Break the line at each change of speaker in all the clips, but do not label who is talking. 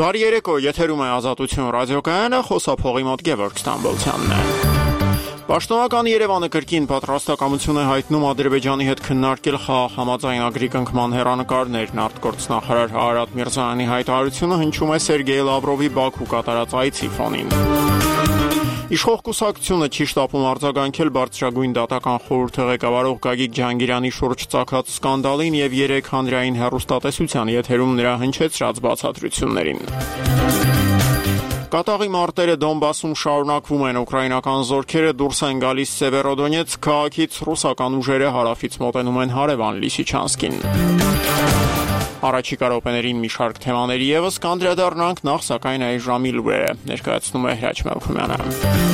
Բարի երեկո, եթերում է Ազատություն ռադիոկայանը, խոսափողի մոտ Գևորգ Ստամբոլցյանն է։ Պաշտոնական Երևանը կրկին պատրաստակամություն է հայտնում Ադրբեջանի հետ քննարկել խաղաղ համաձայնագրի կնքման հեռանկարներն։ Արտգործնախարար Արարատ Միրզոյանի հայտարարությունը հնչում է Սերգեյ Լավրովի Բաքու կատարած այցի ֆոնին։ Իշխող կուսակցությունը չի շտապում արձագանքել բարձրագույն դատական խորհրդի ղեկավարող Գագիկ Ջհանգիրյանի շուրջ ծագած սկանդալին եւ 3 հանրային հեռուստատեսության եթերում նրա հնչեցրած բացատրություններին։ Կատաղի մարտերը Դոնբասում շարունակվում են, ուկրաինական զորքերը դուրս են գալիս Սևերոդոնեցկ քաղաքից, ռուսական ուժերը հարավից մոտենում են հարևան Լիսիչանսկին։ Առաջիկա րոպեներին մի շարք թեմաների եւս կանդրադառնանք, նախ սակայն այս ժամի լուրերը ներկայացնում է Հրաչ Մելքումյանը։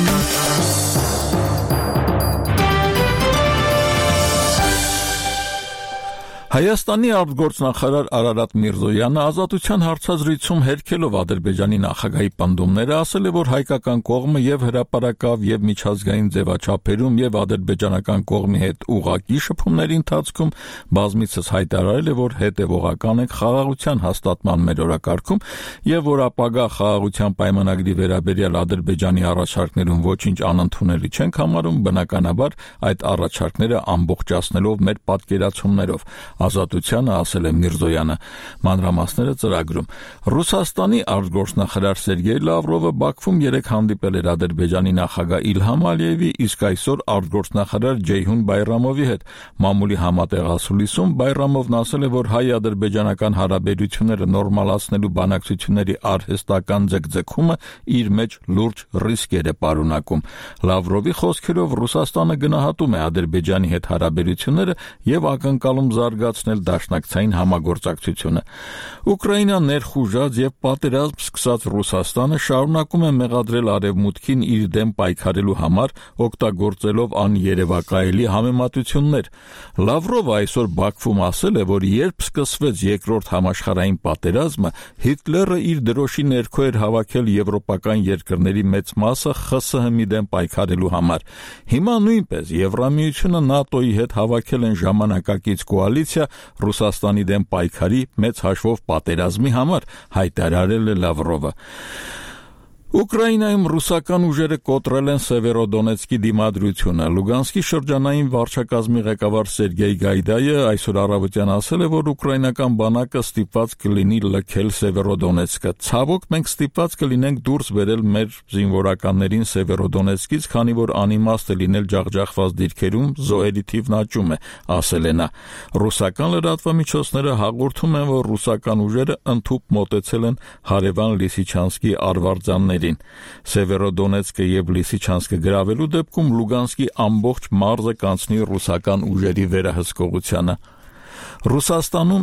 Հայաստանի արտգործնախարար Արարատ Միրզոյանը ազատության հարցազրույցում հերքելով Ադրբեջանի նախագահի պնդումները ասել է, որ հայկական կողմը եւ հրապարակավ եւ միջազգային ձևաչափերում եւ ադրբեջանական կողմի հետ ուղղակի շփումների ընթացքում բազմիցս հայտարարել է, որ հետեւողական է խաղաղության հաստատման մեր օրակարգում եւ որ ապագա խաղաղության պայմանագրի վերաբերյալ Ադրբեջանի առաջարկներում ոչինչ անընդունելի չենք համարում, բնականաբար այդ առաջարկները ամբողջացնելով մեր պատկերացումներով։ Ազատությանը ասել է Միրզոյանը, մանրամասները ծրագրում։ Ռուսաստանի արտգործնախարար Սերգեյ Լավրովը Բաքվում 3 հանդիպել էր Ադրբեջանի նախագահ Իլհամ Ալիևի, իսկ այսօր արտգործնախարար Ջեյհուն Բայրամովի հետ։ Մամուլի համատեղ ասուլիսում Բայրամովն ասել է, որ հայ-ադրբեջանական հարաբերությունները նորմալացնելու բանակցությունների արհեստական ձգձգումը իր մեջ լուրջ ռիսկեր է պարունակում։ Լավրովի խոսքերով Ռուսաստանը գնահատում է Ադրբեջանի հետ հարաբերությունները եւ ակնկալում զարգացնել դաշնակցային համագործակցությունը։ Ուկրաինան ներխուժած եւ պատերազմ սկսած Ռուսաստանը շարունակում է մեղադրել Արևմուտքին իր դեմ պայքարելու համար, օգտագործելով աներևակայելի համեմատություններ։ Լավրովը այսօր Բաքվում ասել է, որ երբ սկսվեց երկրորդ համաշխարհային պատերազմը, Հիտլերը իր դրոշի ներքո էր հավաքել եվրոպական երկրների մեծ մասը ԽՍՀՄ-ի դեմ պայքարելու համար։ Հիմա նույնպես Եվրամիությունը ՆԱՏՕ-ի հետ հավաքել են ժամանակակից կոալիցիա Ռուսաստանի դեմ պայքարի մեծ հաշվով պատերազմի համար, հայտարարել է Լավրովը։ Ուկրաինայում ռուսական ուժերը կոտրել են Սևերոդոնեցկի դիմադրությունը։ Լուգանսկի շրջանային վարչակազմի ղեկավար Սերգեյ Գայդայը այսօր առավոտյան ասել է, որ ուկրաինական բանակը ստիպված կլինի լքել Սևերոդոնեցկը։ Ցավոք մենք ստիպված կլինենք դուրս բերել մեր զինվորականներին Սևերոդոնեցկից, քանի որ անիմաստ է լինել ջախջախված դիրքերում, զոհերի թիվն աճում է, ասել է նա։ Ռուսական լրատվամիջոցները հաղորդում են, որ ռուսական ուժերը ընդհուպ մոտեցել են հարևան Լիսիչանսկի արվարձաններին։ Սևերոդոնեցկը եւ Լիսիչանսկը գրավելու դեպքում Լուգանսկի ամբողջ մարզը կանցնի ռուսական ուժերի վերահսկողությանը։ Ռուսաստանում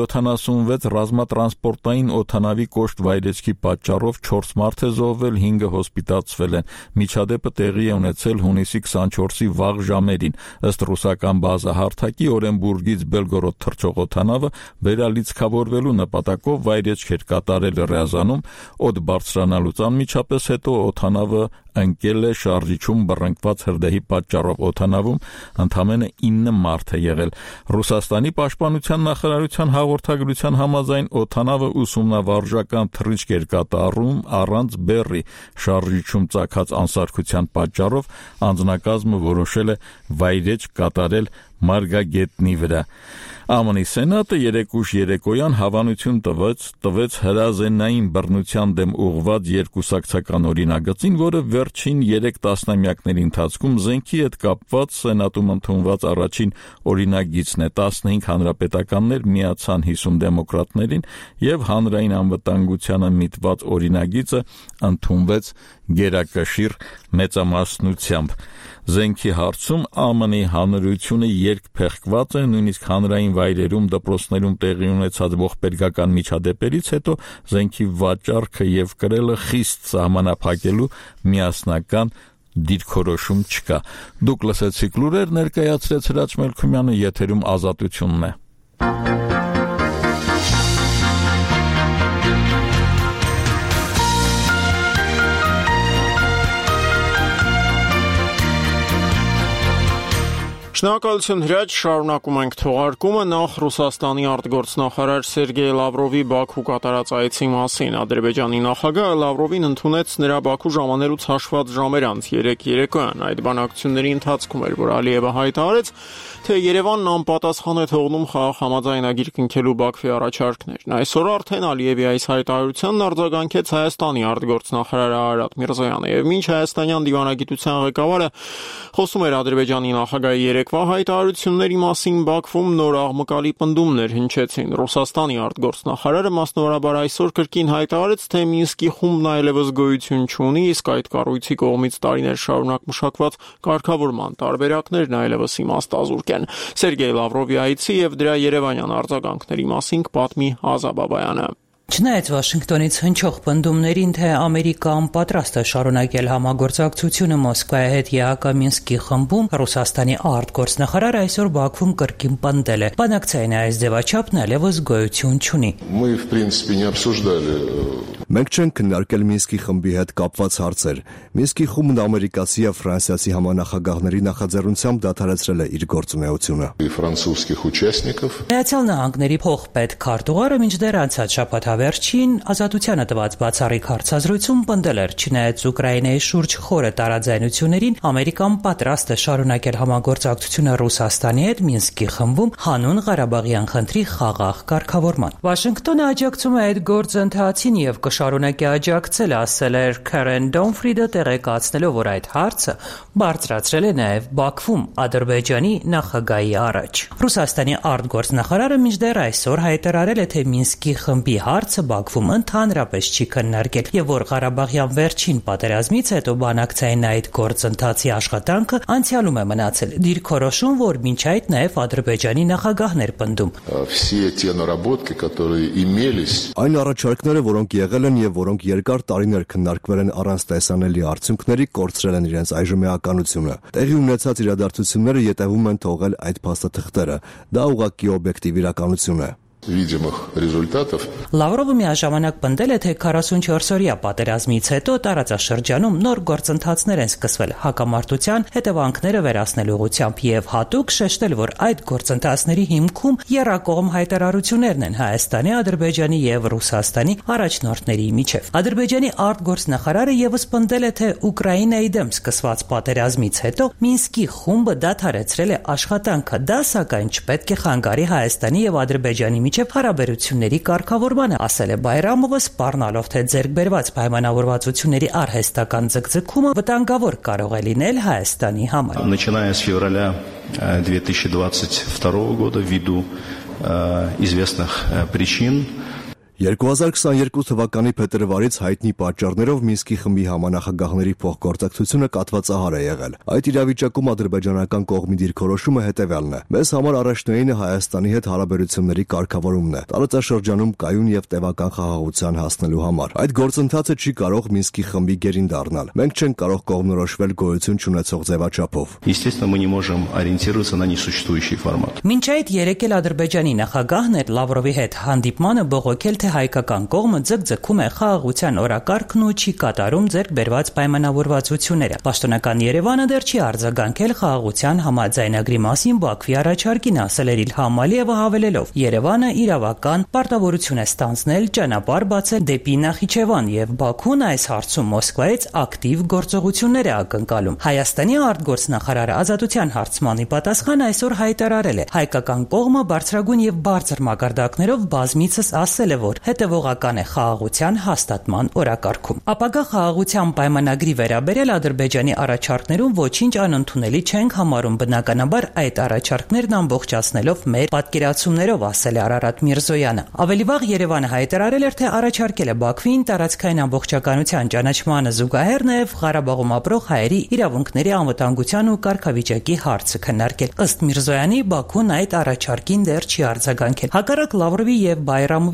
Il-76 ռազմատրանսպորտային օդանավի կոշտ վայրեջքի պատճառով 4 մարդ է զոհվել, 5-ը հոսպիտալացվել են։ Միջադեպը տեղի է ունեցել հունիսի 24-ի վաղ ժամերին։ Ըստ ռուսական բազահարթակի Օրենբուրգից Բելգորոդ թռչող օդանավը վերալիցքավորվելու նպատակով վայրեջք էր կատարել Ռիազանում, օդ բարձրանալուց անմիջապես հետո օդանավը ընկել է շարժիչում բռնկված հրդեհի պատճառով։ Օդանավում ընդամենը 9 մարդ է եղել։ Ռուսաստանի պաշտպանության նախարարության հաղորդագրության համաձայն օդանավը ուսումնավարժական թռիչք էր կատարում առանց բեռի։ Շարժիչում ծագած անսարքության պատճառով անձնակազմը որոշել է վայրեջք կատարել Մարգագետնի վրա։ ԱՄՆ-ի Սենատը երեկուշ երեկոյան հավանություն տվեց հրազենային բռնության դեմ ուղղված երկուսակցական օրինագծին, որը վերջին 3 տասնամյակների ընթացքում զենքի հետ կապված Սենատում ընդունված առաջին օրինագիծն է։ 15 հանրապետականներ միացան 50 դեմոկրատներին եւ հանրային անվտանգությանը միտված օրինագիծը ընդունվեց գերակշիռ մեծամասնությամբ։ Զենքի հարցում ԱՄՆ-ի հանրությունը երկփեղկված է, նույնիսկ հանրային վայրերում, դպրոցներում տեղի ունեցած ողբերգական միջադեպերից հետո զենքի վաճառքը եւ կրելը խիստ սահմանափակելու միասնական դիրքորոշում չկա։ Դուք լսեցիք լուրեր, ներկայացրեց Հրաչ Մելքումյանը, եթերում Ազատությունն է։
Շնորհակալություն Հրաչ, շարունակում ենք թողարկումը նախ Ռուսաստանի արտգործնախարար Սերգեյ Լավրովի Բաքու կատարած այցի մասին։ Ադրբեջանի նախագահը Լավրովին ընդունեց նրա Բաքու ժամանելուց հաշված ժամեր անց 3 երեկոյան։ Այդ բանակցությունների ընթացքում էր, որ Ալիևը հայտարարեց, թե Երևանն անպատասխան է թողնում խաղաղ համաձայնագիր կնքելու Բաքվի առաջարկներն։ Այսօր արդեն Ալիևի այս հայտարարությանն արձագանքեց Հայաստանի արտգործնախարար Արարատ Միրզոյանը, եւ մինչ հայաստանյան դիվանագիտության ղեկավարը խոսում էր Ադրբեջանի նախագահի երեկվա հայտարարությունների մասին Բաքվում նոր աղմկալի պնդումներ հնչեցին։ Ռուսաստանի արտգործնախարարը մասնավորաբար այսօր կրկին հայտարարեց, թե Մինսկի խումբն այլևս գոյություն չունի, իսկ այդ կառույցի կողմից տարիներ շարունակ մշակված կարգավորման տարբերակներն այլևս իմաստազուրկ են։ Սերգեյ Լավրովի այցի եւ դրա երևանյան արձագանքների մասին կպատմի Ազա Բաբայանը։
Չնայած Վաշինգտոնից հնչող պնդումներին, թե Ամերիկան պատրաստ է շարունակել համագործակցությունը Մոսկվայի հետ ԵԱՀԿ Մինսկի խմբում, Ռուսաստանի արտգործնախարարը այսօր Բաքվում կրկին պնդել է. բանակցային այս ձևաչափն այլևս գոյություն չունի։
Մենք չենք քննարկել Մինսկի խմբի հետ կապված հարցեր։ Մինսկի խումբն ամերիկացի եւ ֆրանսիացի համանախագահների նախաձեռնությամբ դադարեցրել է իր գործունեությունը։
Միացյալ Նահանգների փոխպետ քարտուղարը մինչդեռ անցած շաբաթավերջին Ազատությանը տված բացառիկ հարցազրույցում պնդել էր, չնայած Ուկրաինայի շուրջ խորը տարաձայնություններին, Ամերիկան պատրաստ է շարունակել համագործակցությունը Ռուսաստանի հետ Մինսկի խմբում հանուն Ղարաբաղյան խնդրի խաղաղ կարգավորման։ Վաշինգտոնը աջակցում է այդ գործընթացին եւ կշարունակի աջակցել, ասել էր Քարեն Դոնֆրիդը, տեղեկացնելով, որ այդ հարցը բարձրացրել է նաեւ Բաքվում Ադրբեջանի նախագահի առաջ։ Ռուսաստանի արտգործնախարարը մինչդեռ այսօր հայտարարել է, թե Մինսկի խմբի հարցը Բաքվում ընդհանրապես չի քննարկել եւ որ Ղարաբաղյան վերջին պատերազմից հետո բանակցային այդ գործընթացի աշխատանքը անցյալում է մնացել։ Դիրքորոշում, որ մինչ այդ նաեւ Ադրբեջանի նախագահն էր պնդում։
Այն առաջարկները, որոնք եղել են եւ որոնք երկար տարիներ քննարկվել են առանց տեսանելի արդյունքների, կորցրել են իրենց այժմ էականությունը։ Տեղի ունեցած իրադարձությունները յետևում են թողել այդ փաստաթղթերը։ Դա ուղղակի օբյեկտիվ իրականություն է։
Լավրովը միաժամանակ պնդել է, թե 44-օրյա պատերազմից հետո տարածաշրջանում նոր գործընթացներ են սկսվել հակամարտության հետևանքները վերացնելու ուղղությամբ եւ հատուկ շեշտել, որ այդ գործընթացների հիմքում եռակողմ հայտարարություններն են Հայաստանի, Ադրբեջանի եւ Ռուսաստանի առաջնորդների միջեւ։ Ադրբեջանի արտգործնախարարը եւս պնդել է, թե Ուկրաինայի դեմ սկսված պատերազմից հետո Մինսկի խումբը դադարեցրել է աշխատանքը, դա սակայն չպետք է խանգարի Հայաստանի եւ Ադրբեջանի հարաբերությունների կարգավորմանը, ասել է Բայրամովը, սպառնալով, թե ձեռքբերված պայմանավորվածությունների արհեստական ձգձգումը վտանգավոր կարող է լինել Հայաստանի համար։
Начиная с февраля 2022 года ввиду известных причин
2022 թվականի փետրվարից հայտնի պատճառներով Մինսկի խմբի համանախագահների փոխգործակցությունը կատվածահար է եղել։ Այդ իրավիճակում ադրբեջանական կողմի դիրքորոշումը հետևյալն է. մեզ համար առաջնայինը Հայաստանի հետ հարաբերությունների կարգավորումն է, տարածաշրջանում կայուն եւ տևական խաղաղության հասնելու համար։ Այդ գործընթացը չի կարող Մինսկի խմբի գերին դառնալ։ Մենք չենք կարող կողմնորոշվել գոյություն չունեցող ձևաչափով։
Естественно, мы не можем ориентироваться на несуществующий формат։
Մինչ այդ երեկ էլ Ադրբեջանի նախագահն էր Լավրովի հետ հանդիպմանը բողոքել, թե հայկական կողմը ձգձգում է խաղաղության օրակարգն ու չի կատարում ձեռքբերված պայմանավորվածությունները։ Պաշտոնական Երևանը դեռ չի արձագանքել խաղաղության համաձայնագրի մասին Բաքվի առաջարկին, ասել էր Իլհամ Ալիևը, հավելելով. Երևանը իրավական պարտավորություն է ստանձնել ճանապարհ բացել դեպի Նախիջևան եւ Բաքուն այս հարցում Մոսկվայից ակտիվ գործողություններ է ակնկալում։ Հայաստանի արտգործնախարարը Ազատության հարցմանի պատասխան այսօր հայտարարել է. հայկական կողմը բարձրագույն եւ բարձր մակարդակներով բազմիցս ասել է, որ հետևողական է խաղաղության հաստատման օրակարգում։ Ապագա խաղաղության պայմանագրի վերաբերել Ադրբեջանի առաջարկներում ոչինչ անընդունելի չենք համարում, բնականաբար այդ առաջարկներն ամբողջացնելով մեր պատկերացումներով, ասել է Արարատ Միրզոյանը։ Ավելի վաղ Երևանը հայտարարել էր, թե առաջարկել է Բաքվին տարածքային ամբողջականության ճանաչմանը զուգահեռ նաև Ղարաբաղում ապրող հայերի իրավունքների անվտանգության ու կարգավիճակի հարցը քննարկել։ Ըստ Միրզոյանի, Բաքուն այդ առաջարկին դեռ չի արձագանքել։ Հակառակ Լավրովի եւ Բայրամովի պնդումների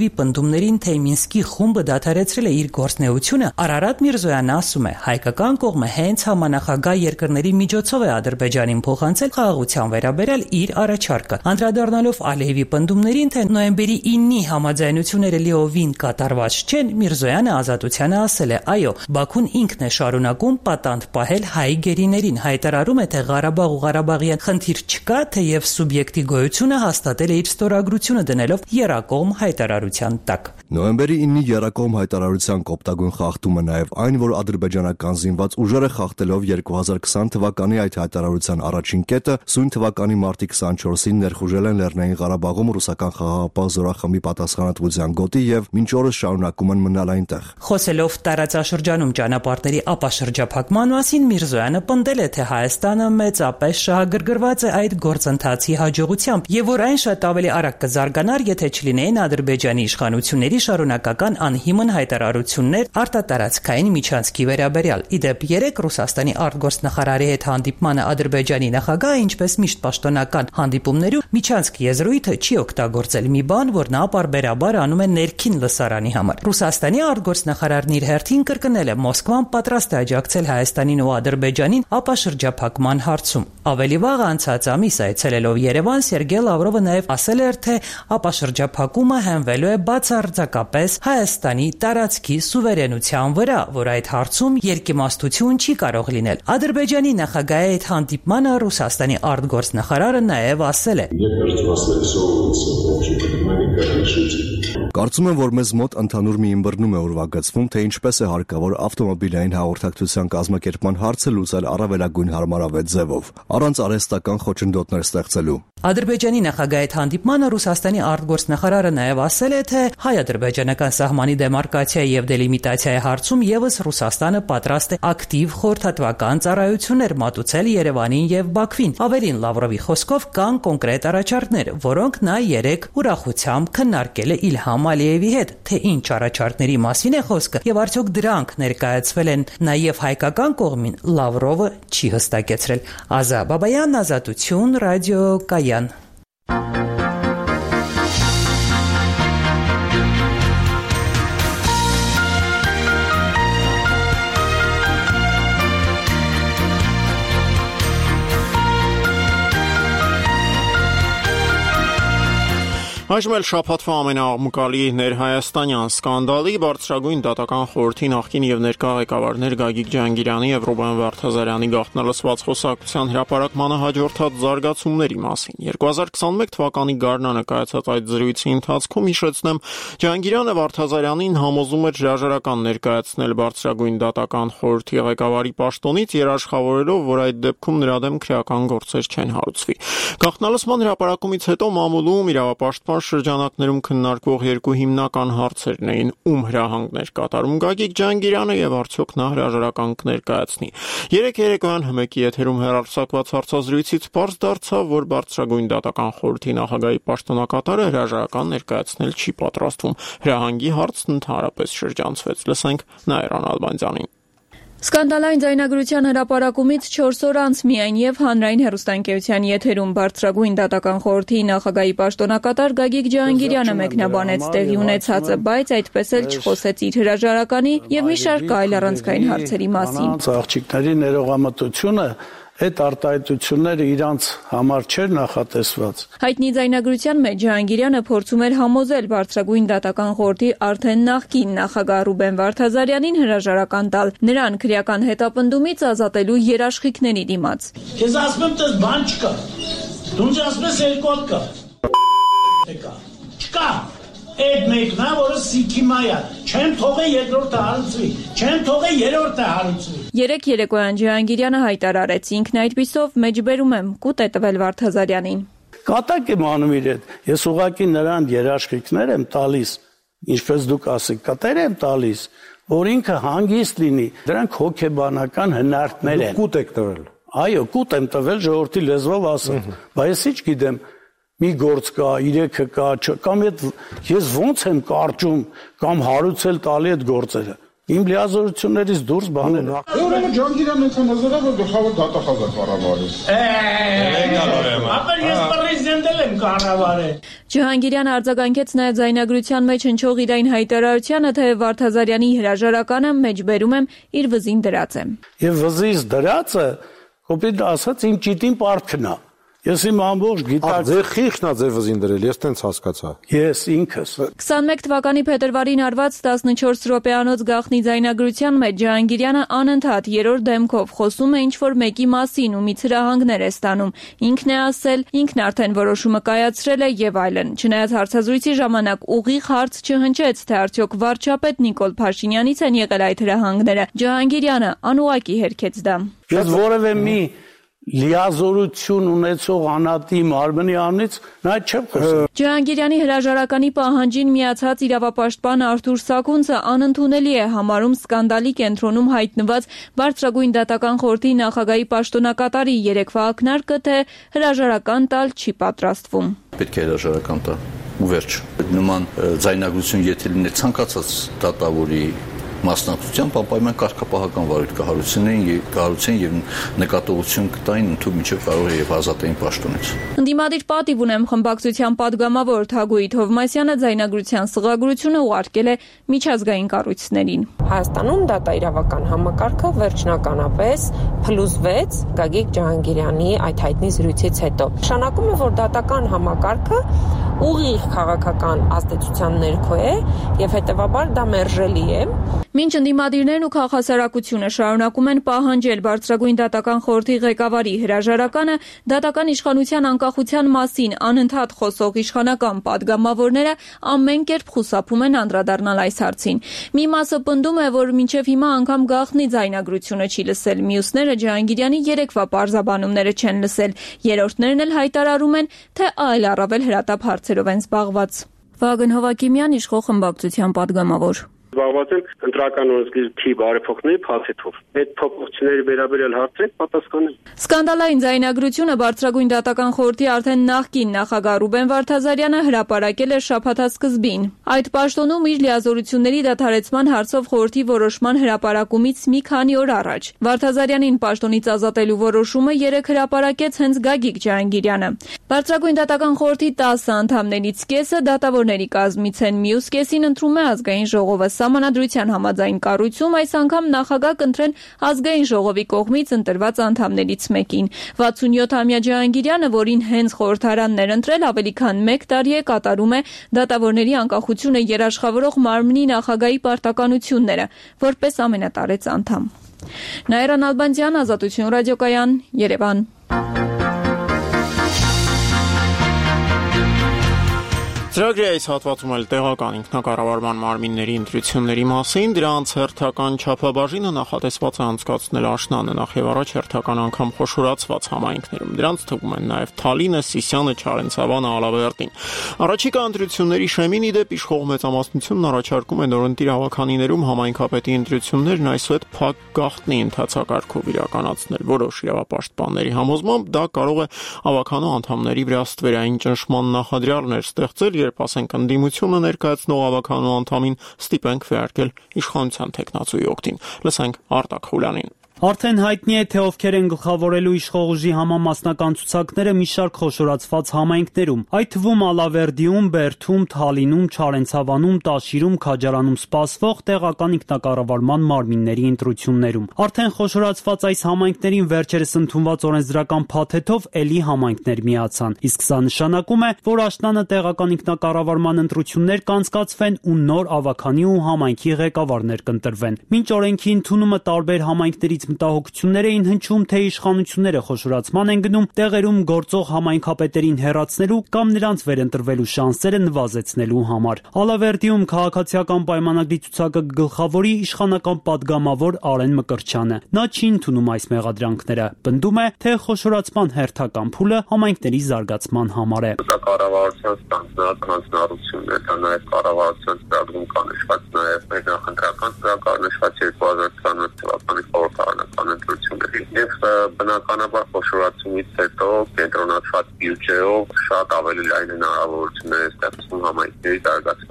պնդումներին, թե Մինսկի խումբը դադարեցրել է իր գործունեությունը, Արարատ Միրզոյանը ասում է, հայկական կողմը հենց համանախագահ երկրների միջոցով է Ադրբեջանին փոխանցել խաղաղության վերաբերյալ իր առաջարկը։ Անդրադառնալով Ալիևի պնդումներին, թե նոյեմբերի 9-ի համաձայնությունները լիովին կատարված չեն, Միրզոյանը Ազատությանը ասել է. այո, Բաքուն ինքն է շարունակում պատանդ պահել հայ գերիներին, հայտարարում է, թե Ղարաբաղ ու Ղարաբաղյան խնդիր չկա, թեև սուբյեկտի գոյությունը հաստատել է իր ստորագրությունը դնելով եռակողմ հայտարարության տակ։
Նոյեմբերի 9-ի եռակողմ հայտարարության կոպտագույն խախտումը նաև այն, որ ադրբեջանական զինված ուժերը խախտելով 2020 թվականի այդ հայտարարության առաջին կետը, սույն թվականի մարտի 24-ին ներխուժել են Լեռնային Ղարաբաղում ռուսական խաղաղապահ զորախմբի պատասխանատվության գոտի եւ մինչ օրս շարունակում են մնալ այնտեղ։
Խոսելով տարածաշրջանում ճանապարհների ապաշրջափակման մասին, Միրզոյանը պնդել է, թե Հայաստանը մեծապես շահագրգռված է այդ գործընթացի հաջողությամբ եւ որ այն շատ ավելի արագ կզարգանար, եթե չլինեին Ադրբեջանի իշխանությունների շարունակական անհիմն հայտարարություններ արտատարածքային միջանցքի վերաբերյալ։ Իդեպ 3 Ռուսաստանի արտգործնախարարի հետ հանդիպմանը Ադրբեջանի նախագահը, ինչպես միշտ պաշտոնական հանդիպումներում, միջանցք եզրույթը չի օգտագործել մի բան, որ նա պարբերաբար անում է ներքին լսարանի համար։ Ռուսաստանի արտգործնախարարն իր հերթին կրկնել է Մոսկվան պատրաստ է աջակցել Հայաստանին ու Ադրբեջանին ապաշրջափակման հարցում։ Ավելի վաղ անցած ամիս այցելելով Երևան, Սերգեյ Լավրովը նաև ասել էր, թե ապաշրջափակումը հենվելու է բացարձակապես Հայաստանի տարածքի սուվերենության վրա, որ այդ հարցում երկիմաստություն չի կարող լինել։ Ադրբեջանի նախագահի հետ հանդիպմանը Ռուսաստանի արտգործնախարարը նաև ասել է.
Կարծում եմ, որ մեզ մոտ ընդհանուր մի ըմբռնում է ուրվագծվում, թե ինչպես է հարկավոր ավտոմոբիլային հաղորդակցության կազմակերպման հարցը լուծել առավելագույն հարմարավետ ձևով, առանց արհեստական խոչընդոտներ ստեղծելու։
Ադրբեջանի նախագահի հետ հանդիպմանը Ռուսաստանի արտգործնախարարը նաև ասել է, թե հայ-ադրբեջանական սահմանի դեմարկացիայի եւ դելիմիտացիայի հարցում եւս Ռուսաստանը պատրաստ է ակտիվ խորհրդատվական ծառայություններ մատուցել Երևանին եւ Բաքվին։ Ավելին, Լավրովի խոսքով կան կոնկրետ առաջարկներ, որոնք նա երեք ուրախությամբ քննարկել է Իլհամ Ալիևի հետ, թե ինչ առաջարկների մասին է խոսքը եւ արդյոք դրանք ներկայացվել են նաեւ հայկական կողմին, Լավրովը չի հստակեցրել։ Ազա Բաբայան, Ազատություն, Ռադիո Կայան։
Այժմ էլ շաբաթվա ամենաաղմուկալի ներհայաստանյան սկանդալի բարձրագույն դատական խորհրդի նախկին եւ ներկա ղեկավարներ Գագիկ Ջհանգիրյանի եւ Ռուբեն Վարդազարյանի գաղտնալսված խոսակցության հրապարակմանը հաջորդած զարգացումների մասին։ 2021 թվականի գարնանը կայացած այդ զրույցի ընթացքում հիշեցնեմ, Ջհանգիրյանը Վարդազարյանին համոզում էր հրաժարական ներկայացնել բարձրագույն դատական խորհրդի ղեկավարի պաշտոնից, երաշխավորելով, որ այդ դեպքում նրա դեմ քրեական գործեր չեն հարուցվի։ Գաղտնալսման հրապարակումից հետո մամուլում իրավապաշտպան շրջանակներում քննարկվող երկու հիմնական հարցերն էին՝ ում հրահանգներ կատարում Գագիկ Ջհանգիրյանը եւ արդյոք նա հրաժարական կներկայացնի։ Երեք երեկոյան ՀՄԿ-ի եթերում հեռարձակված հարցազրույցից պարզ դարձավ, որ բարձրագույն դատական խորհրդի նախագահի պաշտոնակատարը հրաժարական ներկայացնել չի պատրաստվում։ Հրահանգի հարցն ընդհանրապես շրջանցվեց։ Լսենք Նաիրան Ալբանդյանին։
Սկանդալային ձայնագրության հրապարակումից 4 օր անց միայն եւ հանրային հեռուստաընկերության եթերում բարձրագույն դատական խորհրդի նախագահի պաշտոնակատար Գագիկ Ջհանգիրյանը մեկնաբանեց տեղի ունեցածը, բայց այդպես էլ չխոսեց իր հրաժարականի եւ մի շարք այլ առանցքային հարցերի մասին։
Աղջիկների ներողամտությունը այդ արտահայտությունները իրանց համար չէր նախատեսված։
Հայտնի ձայնագրության մեջ Ջհանգիրյանը փորձում էր համոզել բարձրագույն դատական խորհրդի արդեն նախկին նախագահ Ռուբեն Վարդազարյանին հրաժարական տալ, նրան քրեական հետապնդումից ազատելու երաշխիքների դիմաց։
Քեզ ասում եմ, դες բան չկա։ Դու ինձ ասում ես երկու հատ կա։ Չկա։ Այդ մեկնա, որը սիքիմայա, չեմ թողե երկրորդը հարուցվի, չեմ թողե երրորդը հարուցվի։
Երեք երեկոյան Ջհանգիրյանը հայտարարեց, ինքն այդպիսով մեջբերում եմ, կուտ է տվել Վարդազարյանին։
Կատակ եմ անում իր հետ, ես ուղղակի նրան երաշխիքներ եմ տալիս, ինչպես դուք ասեք, կտեր եմ տալիս, որ ինքը հանգիստ լինի, դրանք հոգեբանական հնարքներ են։
Կուտ եք տվել։
Այո, կուտ եմ տվել ժողովրդի լեզվով ասել, բայց ես ինչ գիտեմ, մի գործ կա, 3 կա, կամ ես ոնց եմ կարճում կամ հարուցել տալի այդ գործերը։ Իմ լիազորություններից դուրս բաներ։
Ուրեմն Ջանգիրյանն ինքն նզերը որ գլխավոր դատախազ է կառավարել։
Ապա ես պրեզիդենտել եմ կառավարել։
Ջհանգիրյանը արձագանքեց նաև ձայնագրության մեջ հնչող իր այն հայտարարությանը, թե Վարդազարյանի հրաժարականը մեջբերում եմ իր վզին դրած եմ։
Եվ վզից դրածը կոպիտ ասած իմ ճիտին պարփքն է։ Ես իմ ամբողջ գիտակ
ձեր խիղճն է ձեր վզին դրել, ես տենց հասկացա։
Ես ինքս
21 թվականի փետրվարին արված 14 րոպեանոց գաղտնի ձայնագրության մեջ Ջհանգիրյանը անընդհատ երրորդ դեմքով խոսում է ինչ-որ մեկի մասին ու մի ցրահանգներ է ստանում։ Ինքն է ասել, ինքն արդեն որոշումը կայացրել է եւ այլն։ Չնայած հարցազրույցի ժամանակ ուղիղ հարց չհնչեց, թե արդյոք վարչապետ Նիկոլ Փաշինյանից են եղել այդ հրահանգները, Ջհանգիրյանը անուղակի հերքեց դա։
Ես որևէ մի լիազորություն ունեցող անատի մարմնի անից նա չեմ խոսում։
Ջհանգիրյանի հրաժարականի պահանջին միացած իրավապաշտպան Արթուր Սաքունցը անընդունելի է համարում սկանդալի կենտրոնում հայտնված Բարձրագույն դատական խորհրդի նախագահի պաշտոնակատարի երեկվա ակնարկը, թե հրաժարական տալ չի պատրաստվում։
Պետք է հրաժարական տա ու վերջ։ Նման ձայնագրություն եթե լինի ցանկացած դատավորի մասնակցությամբ անպայման կարգապահական վարույթ կհարուցեն եւ նկատողություն կտային ընդհանուր միջև կարող է եւ ազատային պաշտոնից։
Ընդդիմադիր պատիվ ունեմ խմբակցության падգամավոր Թագուհի Թովմասյանը ձայնագրության սղագրությունը ուղարկել է միջազգային կառույցներին։
Հայաստանում դատաիրավական համակարգը վերջնականապես փլուզվեց Գագիկ Ջհանգիրյանի այդ հայտնի զրույցից հետո։ Նշանակում է, որ դատական համակարգը ուղիղ քաղաքական ազդեցության ներքո է եւ հետեւաբար դա մերժելի է։
Մինչ ընդդիմադիրներն ու քաղաքասարակությունը շարունակում են պահանջել Բարձրագույն դատական խորհրդի ղեկավարի հրաժարականը, դատական իշխանության անկախության մասին անընդհատ խոսող իշխանական падգամավորները ամեն կերպ խուսափում են անդրադառնալ այս հարցին։ Մի մասը պնդում է, որ մինչև հիմա անգամ գաղտնի ձայնագրությունը չի լսել, մյուսները Ջհանգիրյանի երեկվա պարզաբանումները չեն լսել, երրորդներն էլ հայտարարում են, թե այլ առավել հրատապ հարցերով են զբաղված։ Վագն Հովակիմյան, իշխող խմբակցության падգամավոր։
Զբաղված են ընտրական օրենսգիրքի բարեփոխումների փաթեթով։ Այդ փոփոխությունների վերաբերյալ հարցեր պատասխանեն։
Սկանդալային ձայնագրությունը Բարձրագույն դատական խորհրդի արդեն նախկին նախագահ Ռուբեն Վարդազարյանը հրապարակել է շաբաթասկզբին։ Այդ պաշտոնում իր լիազորությունների դադարեցման հարցով խորհրդի որոշման հրապարակումից մի քանի օր առաջ Վարդազարյանին պաշտոնից ազատելու որոշումը երեկ հրապարակեց հենց Գագիկ Ջհանգիրյանը։ Բարձրագույն դատական խորհրդի 10 անդամներից կեսը դատավորների կազմից են, մյուս կեսին ընտրում է ազգային ժողովը։ Սահմանադրության համաձայն կառույցում այս անգամ նախագահ կընտրեն ազգային ժողովի կողմից ընտրված անդամներից մեկին։ 67-ամյա Ջհանգիրյանը, որին հենց խորհրդարանն էր ընտրել, ավելի քան 1 տարի է կատարում է դատավորների անկախությունը երաշխավորող մարմնի նախագահի պարտականությունները, որպես ամենատարեց անդամ։ Նաիրա Նալբանդյան, Ազատություն ռադիոկայան, Երևան։
Ծրագրի այս հատվածում էլ տեղական ինքնակառավարման մարմինների ընտրությունների մասին դրանց հերթական չափաբաժինը նախատեսված է անցկացնել աշնանը նախ եւ առաջ հերթական անգամ խոշորացված համայնքներում։ Դրանց թվում են նաեւ Թալինը, Սիսիանը, Չարենցավանը, Ալավերդին։ Առաջիկա ընտրությունների շեմին իդեպ իշխող մեծամասնությունն առաջարկում է նորընտիր ավականիներում համայնքապետի ընտրություններն այսուհետ փակ գաղտնի ընթացակարգով իրականացնել։ Որոշ իրավապաշտպանների համոզմամբ դա կարող է ավականու անդամների վրա ստվերային ճնշման նախադրյալներ ստեղծել, երբ ասենք ընդդիմությունը ներկայացնող ավականու անդամին ստիպենք վերարկել իշխանության թեկնածուի օգտին։ Լսենք Արտակ Խուլյանին։
Արդեն հայտնի է, թե ովքեր են գլխավորելու իշխող ուժի համամասնական ցուցակները մի շարք խոշորացված համայնքներում, այդ թվում Ալավերդիում, Բերդում, Թալինում, Չարենցավանում, Տաշիրում, Քաջարանում սպասվող տեղական ինքնակառավարման մարմինների ընտրություններում։ Արդեն խոշորացված այս համայնքներին վերջերս ընդունված օրենսդրական փաթեթով էլի համայնքներ միացան, իսկ սա նշանակում է, որ աշնանը տեղական ինքնակառավարման ընտրություններ կանցկացվեն ու նոր ավականի ու համայնքի ղեկավարներ կընտրվեն։ Մինչ օրենքի ընդունումը տարբեր համայնքներից մտահոգություններ էին հնչում, թե իշխանությունները խոշորացման են գնում տեղերում գործող համայնքապետերին հեռացնելու կամ նրանց վերընտրվելու շանսերը նվազեցնելու համար։ Ալավերդիում քաղաքացիական պայմանագրի ցուցակը գլխավորի իշխանական падգամավոր Արեն Մկրտչյանը։ Նա չի ընդունում այս մեղադրանքները, պնդում է, թե խոշորացման հերթական փուլը համայնքների զարգացման համար է։
Կառավարության ստանձնած հանձնառություններ, դա նաև կառավարության ծրագրում կանշված, նաև մեր նախընտրական ծրագրը նշված 2028 թվականի խորհրդարանական ընտրությունների եւ բնականաբար խոշորացումից հետո կենտրոնացված բյուջեով շատ ավելի լայն հնարավորություններ է ստեղծվում համայնքների զարգացման համար։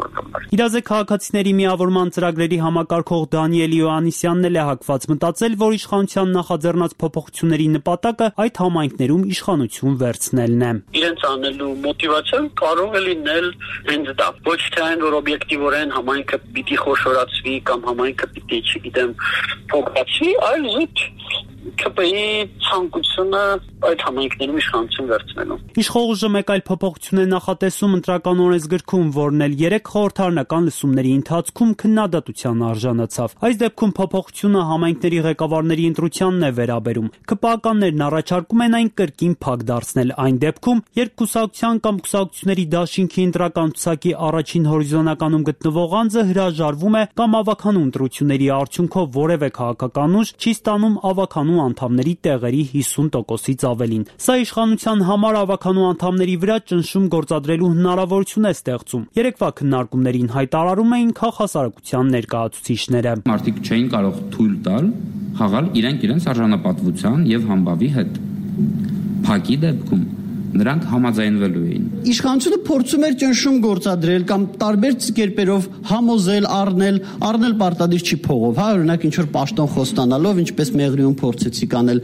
Իրազեկ քաղաքացիների միավորման ծրագրերի համակարգող Դանիել Յոհաննիսյանն էլ է հակված մտածել, որ իշխանության նախաձեռնած փոփոխությունների նպատակը այդ համայնքներում իշխանություն վերցնելն է։
Իրենց անելու մոտիվացիան կարող է լինել հենց դա, ոչ թե այն, որ օբյեկտիվորեն համայնքը պիտի խոշորացվի կամ համայնքը պիտի, չգիտեմ, փոքրացվի, այլ զուտ ԿՊ-ի ցանկությունը այդ համայնքներում իշխանություն վերցնելու։
Իշխող մեկ այլ փոփոխություն է նախատեսում ընտրական օրենսգրքում, որն էլ 3 խորհրդարանական լսումների ընթացքում քննադատության արժանացավ։ Այս դեպքում փոփոխությունը համայնքների ղեկավարների ընտրությանն է վերաբերում։ ԿՊԱ-ականներն առաջարկում են այն կրկին փակ դարձնել այն դեպքում, երբ կուսակցության կամ կուսակցությունների դաշինքի ընտրական ցուցակի առաջին հորիզոնականում գտնվող անձը հրաժարվում է կամ ավականու ընտրությունների արդյունքով որևէ քաղաքական ուժ չի ստանում ավականու անդամների տեղերի 50%-ից ավելին։ Սա իշխանության համար ավականու անդամների վրա ճնշում գործադրելու հնարավորություն է ստեղծում։ Երեկվա քննարկումներին հայտարարում էին քաղաքասարակության ներկայացուցիչները։
Մարդիկ չէին կարող թույլ տալ խաղալ իրենց արժանապատվության եւ համբավի հետ։ Փակի դեպքում նրանք համաձայնվելու էին։
Իշխանությունը փորձում էր ճնշում գործադրել կամ տարբեր կերպերով համոզել, առնել պարտադիր չի փողով, հա, օրինակ ինչ որ պաշտոն խոստանալով, ինչպես Մեղրիում փորձեցիք անել,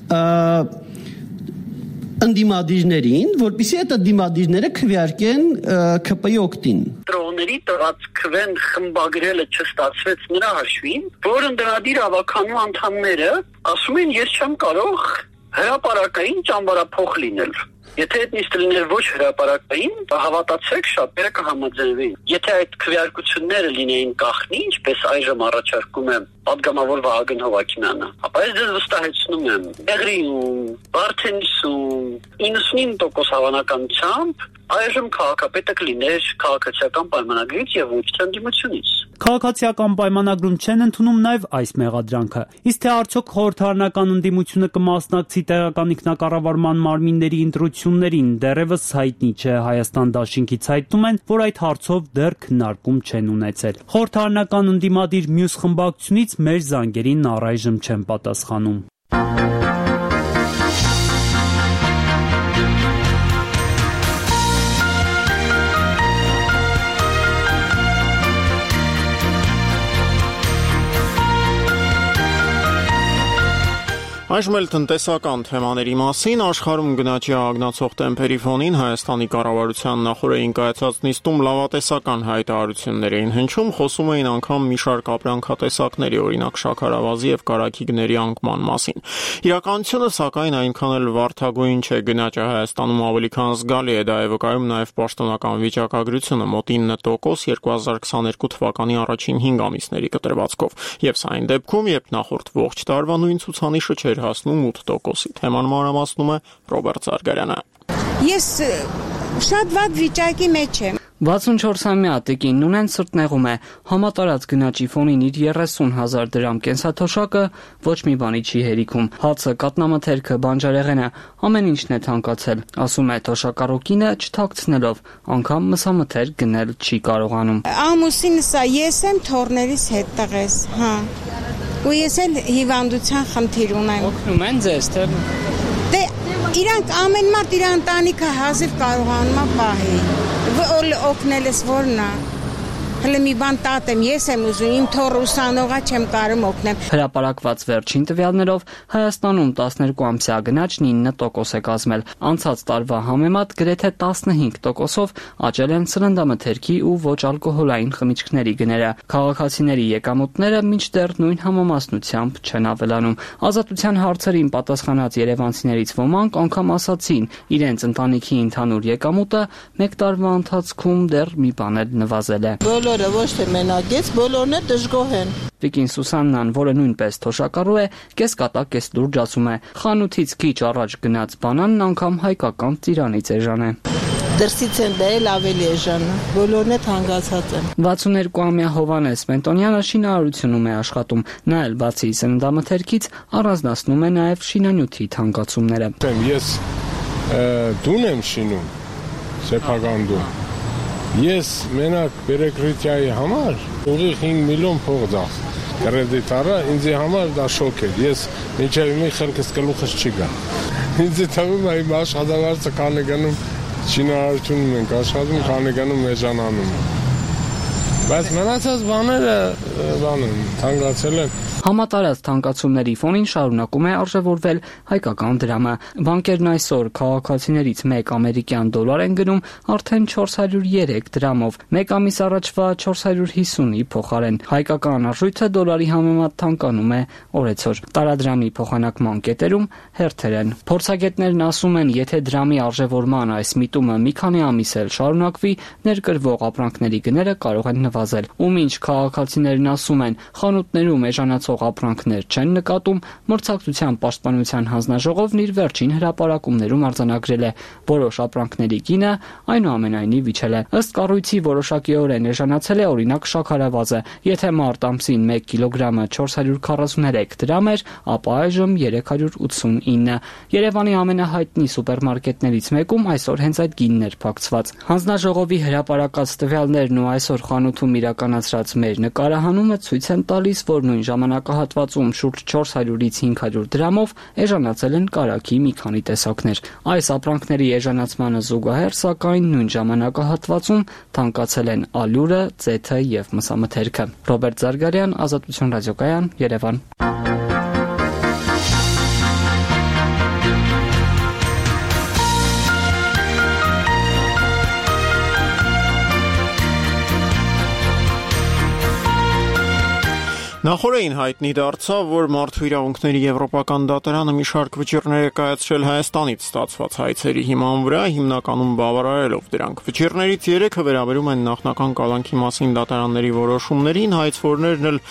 ընդդիմադիրներին, որպեսզի այդ ընդդիմադիրները քվեարկեն ԿՊ-ի օգտին։
Տրոների տված քվեն խմբագրելը չստացվեց նրա հաշվին, որ ընդդիմադիր ավականու անդամները ասում են ես չեմ կարող հրապարակային ճամբարափոխ լինել։ Եթե այդ նիստը լիներ ոչ հրապարակային, հավատացեք, շատերը կհամաձայնվեին։ Եթե այդ քվեարկությունները լինեին կախնի, ինչպես այժմ առաջարկում է պատգամավոր Վահագն Հովակիմյանը, ապա ես ձեզ վստահեցնում եմ, Մեղրիում, Վարդենիսում 99% հավանականությամբ այժմ քաղաքապետը կլիներ քաղաքացիական պայմանագրից եւ ոչ թե ընդդիմությունից։
Քաղաքացիական պայմանագրում չեն ընդունում նաև այս մեղադրանքը։ Իսկ թե արդյոք խորհրդարանական ընդդիմությունը կմասնակցի տեղական ինքնակառավարման մարմինների ընտրություններին, դեռևս հայտնի չէ։ Հայաստան դաշինքից հայտնում են, որ այդ հարցով դեռ քննարկում չեն ունեցել։ Խորհրդարանական ընդդիմադիր մյուս խմբակցությունից մեր զանգերին առայժմ չեն պատասխանում։
Այժմ էլ տնտեսական թեմաների մասին աշխարհում գնաճի ագնացող տեմպերի ֆոնին Հայաստանի կառավարության նախորդին կայացած նիստում լավատեսական հայտարարություններ էին հնչում, խոսում էին անգամ մի շարք ապրանքատեսակների, օրինակ շաքարավազի եւ կարագի գների անկման մասին։ Իրականությունը սակայն այնքան էլ վարդագույն չէ, գնաճը Հայաստանում ավելի քան զգալի է, դա է վկայում նաեւ պաշտոնական վիճակագրությունը մոտ 9% 2022 թվականի առաջին 5 ամիսների կտրվածքով, եւ սա այն դեպքում, երբ նախորդ ողջ տարվա նույն ցուցանիշը չէր հասնում 8%-ի։ Թեման մանրամասնում է Ռոբերտ Զարգարյանը։
Ես շատ վատ վիճակի մեջ եմ։
64-ամյա տիկին Նունեն սրտնեղում է, համատարած գնաճի ֆոնին իր 30,000 դրամ կենսաթոշակը ոչ մի բանի չի հերիքում։ Հացը, կատնամթերքը, բանջարեղենը, ամեն ինչն է թանկացել, ասում է թոշակառուկինը չթաքցնելով, անգամ մսամթեր գնել չի կարողանում։
Ամուսինս ես եմ թորներից հետ տղես, հա։ Ու ես էլ հիվանդության խնդիր ունեմ։
Օգնում են ձեզ, թե
դե իրանք ամեն մարդ իր ընտանիքը հազիվ կարողանում է պահել։ Օգնել ես որն է։ Հələ մի բան տատեմ, ես եմ ուզում, իմ թոռը ուսանողա չեմ կարում օգնեմ։
Հրապարակված վերջին տվյալներով Հայաստանում 12-ամսյա գնաճն 9% է կազմել։ Անցած տարվա համեմատ գրեթե 15%-ով աճել են սննդամթերքի ու ոչ ալկոհոլային խմիչքների գները։ Քաղաքացիների եկամուտները մինչդեռ նույն համամասնությամբ չեն ավելանում։ Ազատության հարցերին պատասխանած երևանցիներից ոմանք անգամ ասացին, իրենց ընտանիքի ընդհանուր եկամուտը մեկ տարվա ընթացքում դեռ մի բան էլ նվազել է։
Բոլորը ոչ թե մենակեց, բոլորն է դժգոհ են։
Տիկին Սուսաննան, որը նույնպես թոշակառու է, կես-կատակ կես-լուրջ ասում է. խանութից քիչ առաջ գնաց բանանն անգամ հայկական ծիրանից էժան է։
Դրսից են բերել ավելի էժանը, բոլորն է թանկացած են։
62-ամյա Հովանես Մենտոնյանը շինարարությունում է աշխատում, նա էլ բացի սննդամթերքից առանձնացնում է նաև շինանյութի թանկացումները։
Ես տուն եմ շինում, սեփական տուն։ Ես մենակ բերեկրիտիայի համար ուղիղ 5 միլիոն փող ծախս կրեդիտ առա, ինձ համար դա շոկ էր։ Ես մինչև մի խելքս գլուխս չի գա։ Ինձ թվում է իմ աշխատավարձը քան է գնում շինարարությունում ենք աշխատում, քան է գնում էժանանում։ Բայց մնացած բաները թանկացել են։
Համատարած թանկացումների ֆոնին շարունակում է արժևորվել հայկական դրամը։ Բանկերն այսօր քաղաքացիներից 1 ամերիկյան դոլար են գնում արդեն 403 դրամով, 1 ամիս առաջվա 450-ի փոխարեն։ Հայկական արժույթը դոլարի համեմատ թանկանում է օրեցօր։ Տարադրամի փոխանակման կետերում հերթեր են։ Փորձագետներն ասում են, եթե դրամի արժևորման այս միտումը մի քանի ամիս էլ շարունակվի, ներկրվող ապրանքների գները կարող են նվազել։ Ումինչ քաղաքացիներն ասում են, խանութներում էժանացող ապրանքներ չեն նկատում, մրցակցության պաշտպանության հանձնաժողովն իր վերջին հրապարակումներում արձանագրել է, որոշ ապրանքների գինը այնուամենայնիվ իջել է։ Ըստ կառույցի որոշակիորեն էժանացել է օրինակ շաքարավազը, եթե մարտ ամսին 1 կիլոգրամը 443 դրամ էր, ապա այժմ 389։ Երևանի ամենահայտնի սուպերմարկետներից մեկում այսօր հենց այդ գինն էր փակցված։ Հանձնաժողովի հրապարակած տվյալներն ու այսօր խանութում իրականացրած մեր նկարահանումը ցույց են տալիս, որ նույն ժամանակահատվածում շուրջ 400-ից 500 դրամով էժանացել են կարագի մի քանի տեսակներ։ Այս ապրանքների էժանացմանը զուգահեռ, սակայն նույն ժամանակահատվածում թանկացել են ալյուրը, ձեթը եւ մսամթերքը։ Ռոբերտ Զարգարյան, Ազատություն ռադիոկայան, Երևան։
Նախորդին հայտնի դարձավ, որ Մարդու իրավունքների եվրոպական դատարանը մի շարք վճիռներ է կայացրել Հայաստանից ստացված հայցերի հիման վրա, հիմնականում բավարարելով դրանք։ Վճիռներից 3-ը վերաբերում են նախնական կալանքի մասին դատարանների որոշումներին, հայցվորներն էլ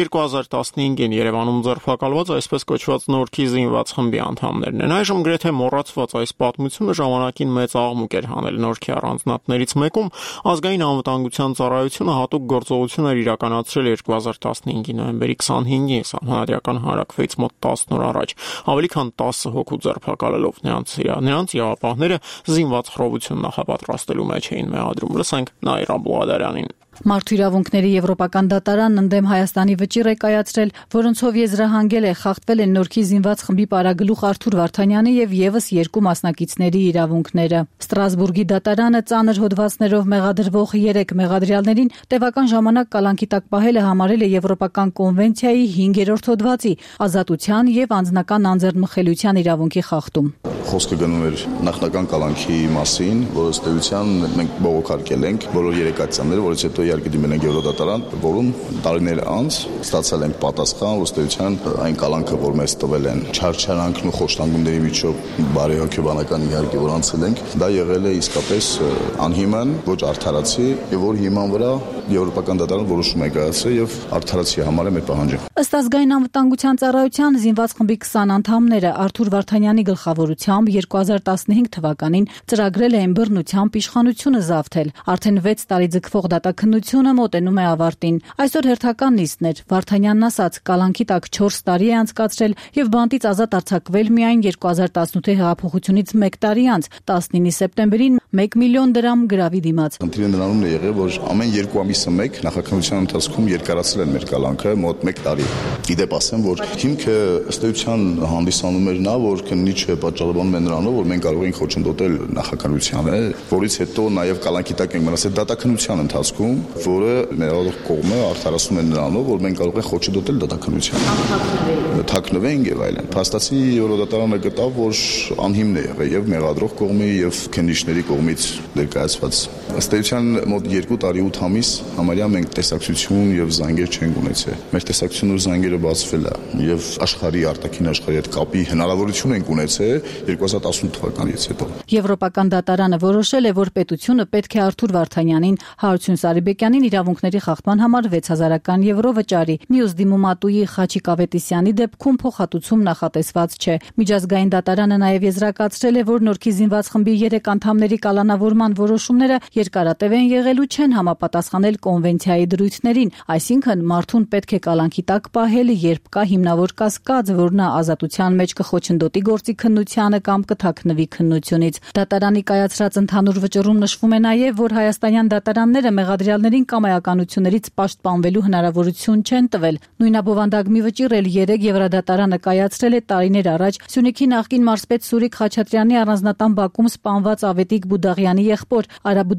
2015-ին Երևանում ձերբակալված այսպես կոչված Նորքի զինված խմբի անդամներն են։ Այժմ գրեթե մոռացված այս պատմությունը ժամանակին մեծ աղմուկ էր հանել Նորքի առանձնատներից մեկում, ազգային անվտանգության ծառայությունը հատուկ գործողություն էր իրականացրել 2015-ին նոյեմբերի 25-ին սահմանադրական հանրաքվեից մոտ 10 օր առաջ, ավելի քան 10 հոգու ձերբակալելով նրանց իրավապահները զինված խռովություն նախապատրաստելու մեջ էին մեղադրում։ Լսենք Նաիրա Բլադարյանին։
Մարդու իրավունքների եվրոպական դատարանն ընդդեմ Հայաստանի վճիռ է կայացրել, որոնցով եզրահանգել է խախտվել են Նորքի զինված խմբի պարագլուխ Արթուր Վարդանյանի եւ եւս 2 մասնակիցների իրավունքները։ Ստրասբուրգի դատարանը ծանր հոդվածներով մեղադրվող 3 մեղադրյալներին տևական ժամանակ կալանքի տակ պահելը համարել է Եվրոպական կոնվենցիայի 5-րդ հոդվածի ազատության եւ անձնական անձեռնմխելիության իրավունքի խախտում։
Խոսքը գնում էր նախնական կալանքի մասին, որը ըստ էության մենք բողոքարկել ենք բոլոր երեկացյանները, որից հետո իհարկե դիմել ենք Եվրոդատարան, որում տարիներ անց ստացել ենք պատասխան, ըստ էության այն կալանքը, որ մեզ տվել են չարչարանքն ու խոշտանգումների միջով բարեհոգեբանական իհարկե որ անցել ենք, դա եղել է իսկապես անհիմն, ոչ արդարացի, եւ որ հիման վրա Եվրոպական դատարանը որոշում է կայացրել եւ արդարացի համար է մեր պահանջը։
Ըստ ազգային անվտանգության ծառայության զինված խմբի 20 անդամները Արթուր Վարդանյանի գլխավորությամբ 2015 թվականին ծրագրել էին բռնությամբ իշխանությունը զավթել։ Արդեն 6 տարի ձգվող դատաքննությունը մոտենում է ավարտին։ Այսօր հերթական նիստն էր։ Վարդանյանն ասաց, կալանքի տակ 4 տարի է անցկացրել եւ բանտից ազատ արձակվել միայն 2018-ի հեղափոխությունից 1 տարի անց, 19 սեպտեմբերին 1 միլիոն դրամ գրավի դիմաց։
Խնդիրը նրանում է եղել, որ ամեն 2 ամիսը մեկ նախաքննության ընթացքում երկարացրել են մեր կալանքը մոտ 1 տարի։ Իդեպ ասեմ, որ հիմքը ըստ էության հանդիսանում էր նա, որ քննիչը պատճառաբանում է նրանով, որ մենք կարող ենք խոչընդոտել նախաքննությանը, որից հետո նաև կալանքի տակ ենք մնացել դատաքննության ընթացքում, որը մեղադրող կողմը արդարացնում է նրանով, որ մենք կարող ենք խոչընդոտել դատաքննությանը, թաքնվենք եւ այլն։ Փաստացի Եվրոդատարանը գտավ, որ անհիմն է եղել եւ մեղադրող կողմի եւ քննիչների կողմից ներկայացված։ Ըստ էության մոտ 2 տարի 8 ամիս համարյա մենք տեսակցություն եւ զանգեր չենք ունեցել։ Մեր տեսակցությունն ու զանգերը բացվել է եւ աշխարհի արտաքին աշխարհի հետ կապի հնարավորություն ենք ունեցել 2018 թվականից հետո։
Եվրոպական դատարանը որոշել է, որ պետությունը պետք է Արթուր Վարդանյանին, Հարություն Սարիբեկյանին իրավունքների խախտման համար 6000 եվրո վճարի։ Մյուս դիմումատուի Խաչիկ Ավետիսյանի դեպքում փոխհատուցում նախատեսված չէ։ Միջազգային դատարանը նաև եզրակացրել է, որ Նորքի զինված խմբի 3 անդամների կալանավորման որոշումները երկարատև են եղել ու չեն համապատասխանել կոնվենցիայի դրույթներին, այսինքն մարդուն պետք է կալանքի տակ պահել, երբ կա հիմնավոր կասկած, որ նա ազատության մեջ կխոչընդոտի գործի քննությանը կամ կթաքնվի քննությունից։ Դատարանի կայացրած ընդհանուր վճռում նշվում է նաև, որ հայաստանյան դատարանները մեղադրյալներին կամայականություններից պաշտպանվելու հնարավորություն չեն տվել։ Նույնաբովանդակ մի վճիռ էլ 3 Եվրոդատարանը կայացրել է տարիներ առաջ Սյունիքի նախկին մարզպետ Սուրիկ Խաչատրյանի առանձնատան բակում սպանված Ավետիք Բուդաղյանի եղբոր Արա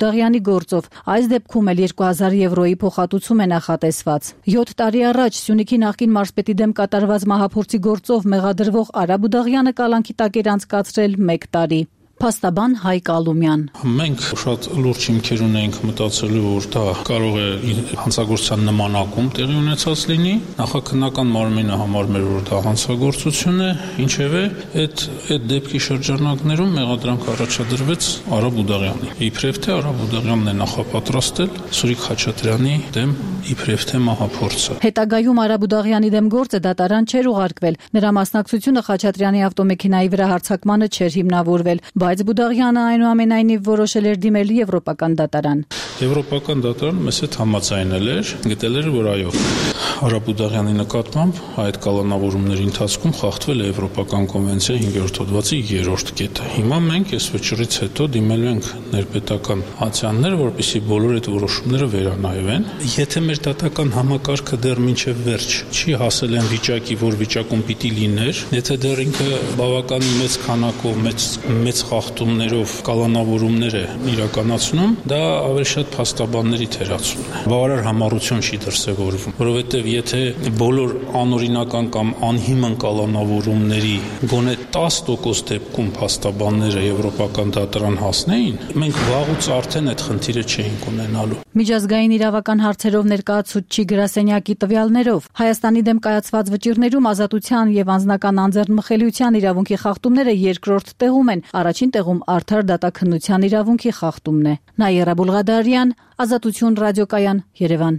Արաբուդաղյանի գործով։ Այս դեպքում էլ 2000 եվրոյի փոխհատուցում է նախատեսված։ 7 տարի առաջ Սյունիքի նախկին մարզպետի դեմ կատարված մահափորձի գործով մեղադրվող Արաբուդաղյանը կալանքի տակ էր անցկացրել 1 տարի։ Փաստաբան Հայկ Ալումյան.
Մենք շատ լուրջ հիմքեր ունենք մտածելու, որ դա կարող է հանցագործության նմանակում տեղի ունեցած լինի։ Նախաքննական մարմինը համարում էր, որ դա հանցագործություն է, ինչևէ, այդ դեպքի շրջանակներում մեղադրանք առաջադրվեց Արաբուդաղյանի։ Իբրև թե Արաբուդաղյանն է նախապատրաստել Սուրիկ Խաչատրյանի դեմ իբրև թե մահափորձը։
Հետագայում Արաբուդաղյանի դեմ գործը դատարան չէր ուղարկվել։ Նրա մասնակցությունը Խաչատրյանի ավտոմեքենայի վրա հարձակմանը չէր հիմնավորվել, բայց Բուդաղյանը այնուամենայնիվ որոշել էր դիմել Եվրոպական դատարան։
Եվրոպական դատարանը մեզ հետ համաձայնել էր, գտել էր, որ այո, Արաբուդաղյանի նկատմամբ այդ կալանավորումների ընթացքում խախտվել է Եվրոպական կոնվենցիայի 5-րդ հոդվածի 3-րդ կետը։ Հիմա մենք այս վճռից հետո դիմելու ենք ներպետական ատյաններ, որպեսզի բոլոր այդ որոշումները վերանայվեն։ Եթե մեր դատական համակարգը դեռ մինչև վերջ չի հասել այն վիճակի, որ վիճակում պիտի լիներ, եթե դեռ ինքը բավականին մեծ քանակով մեծ խախտումներով կալանավորումներ է իրականացնում, դա ավելի շատ փաստաբանների թերացումն է։ Բավարար համառություն չի դրսևորվում, որովհետև եթե բոլոր անօրինական կամ անհիմն կալանավորումների գոնե 10% դեպքում փաստաբանները Եվրոպական դատարան հասնեին, մենք վաղուց արդեն այդ խնդիրը չէինք ունենալու։
Միջազգային իրավական հարցերով ներկայացուցչի գրասենյակի տվյալներով Հայաստանի դեմ կայացված վճիռներում ազատության եւ անձնական անձեռնմխելիության իրավունքի խախտումները երկրորդ տեղում են, առաջին տեղում արդար դատաքննության իրավունքի խախտումն է։ Նաիրա Բուլղադարյան, Ազատություն ռադիոկայան, Երևան։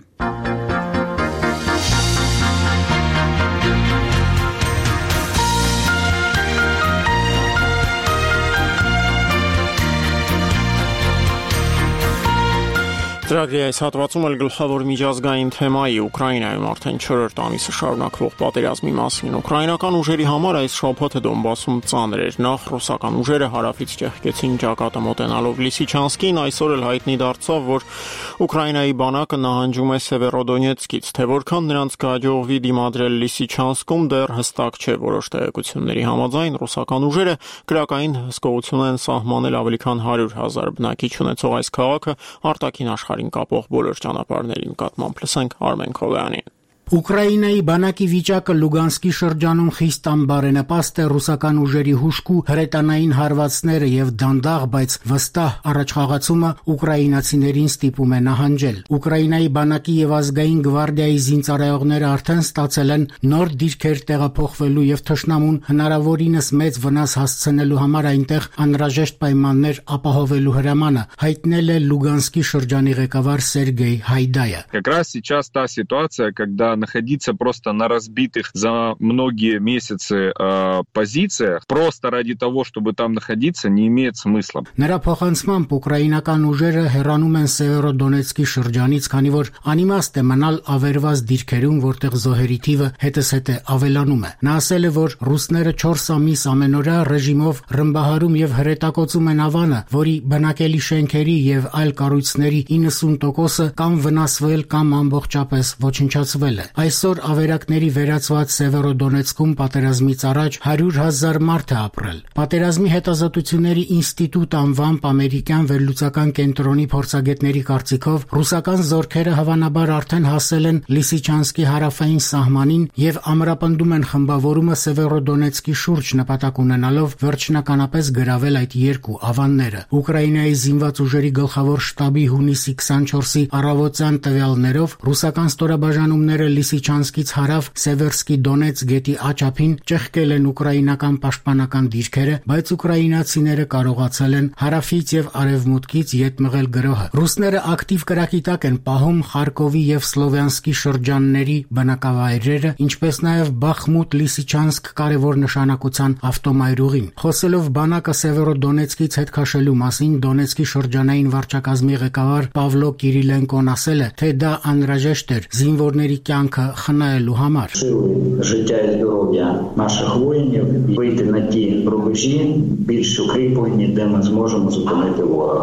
Ծրագրի այս հատվածում էլ գլխավոր միջազգային թեմայի Ուկրաինայում արդեն 4-րդ ամիսը շարունակվող պատերազմի մասին։ Ուկրաինական ուժերի համար այս շաբաթը Դոնբասում ծանր էր։ Նախ ռուսական ուժերը հարավից ճեղքեցին ճակատը մոտենալով Լիսիչանսկին, այսօր էլ հայտնի դարձավ, որ Ուկրաինայի բանակը նահանջում է Սևերոդոնեցկից, թե որքան նրանց կհաջողվի դիմադրել Լիսիչանսկում դեռ հստակ չէ։ Որոշ տեղեկությունների համաձայն ռուսական ուժերը քրակային հսկողություն են սահմանել ավելի քան 100,000 բնակիչ ունեցող այս քաղաքը արտաքին աշխարհին կապող բոլոր ճանապարհների նկատմամբ։ Լսենք Արմեն Քովյանին։
Ուկրաինայի բանակի վիճակը Լուգանսկի շրջանում խիստ անբարենպաստ է ռուսական ուժերի հուժկու հրետանային հարվածները եւ դանդաղ, բայց վստահ առաջխաղացումը ուկրաինացիներին ստիպում է նահանջել։ Ուկրաինայի բանակի եւ ազգային գվարդիայի զինծառայողները արդեն ստացել են նոր դիրքեր տեղափոխվելու եւ թշնամուն հնարավորինս մեծ վնաս հասցնելու համար այնտեղ անհրաժեշտ պայմաններ ապահովելու հրամանը հայտնել է Լուգանսկի շրջանի ղեկավար Սերգեյ Հայդայը։
Как раз сейчас та ситуация, когда находиться просто на разбитых за многие месяцы позициях, просто ради того, чтобы там находиться, не имеет смысла.
Նրա փոխանցմամբ ուկրաինական ուժերը հեռանում են Սևերոդոնեցկի շրջանից, քանի որ անիմաստ է մնալ ավերված դիրքերում, որտեղ զոհերի թիվը հետզհետե ավելանում է։ Նա ասել է, որ ռուսները 4 ամիս ամենօրյա ռեժիմով ռմբահարում եւ հրետակոծում են Ավանը, որի բնակելի շենքերի եւ այլ կառույցների 90%-ը կամ վնասվել կամ ամբողջապես ոչնչացվել է։ Այսօր ավերակների վերացված Սևերոդոնեցկում պատերազմից առաջ 100,000 մարդ է ապրել։ Պատերազմի հետազոտությունների ինստիտուտ անվամբ ամերիկյան վերլուծական կենտրոնի փորձագետների կարծիքով ռուսական զորքերը հավանաբար արդեն հասել են Լիսիչանսկի հարավային սահմանին եւ ամրապնդում են խմբավորումը Սևերոդոնեցկի շուրջ նպատակ ունենալով վերջնականապես գրավել այդ երկու ավանները։ Ուկրաինայի զինված ուժերի գլխավոր շտաբի հունիսի 24-ի առավոտյան տվյալներով ռուսական ստորաբաժանումները Լիսիչանսկից հարավ Սևերսկի Դոնեց գետի աչափին ճեղքել են ուկրաինական պաշտպանական դիրքերը, բայց ուկրաինացիները կարողացել են հարավից եւ արևմուտքից ետ մղել գրոհը։ Ռուսները ակտիվ կրակի տակ են պահում Խարկովի եւ Սլովյանսկի շրջանների բնակավայրերը, ինչպես նաեւ Բախմուտ-Լիսիչանսկ կարևոր նշանակության ավտոմայրուղին։ Խոսելով բանակը Սևերոդոնեցկից հետ քաշելու մասին, Դոնեցկի շրջանային վարչակազմի ղեկավար Պավլո Կիրիլենկոն ասել է, թե դա անհրաժեշտ էր զինվորների կյանքը խնայելու համար։
Життя і здоров'я наших воїнів вийти на ті рубежі більш укріплені, де ми зможемо зупинити ворога.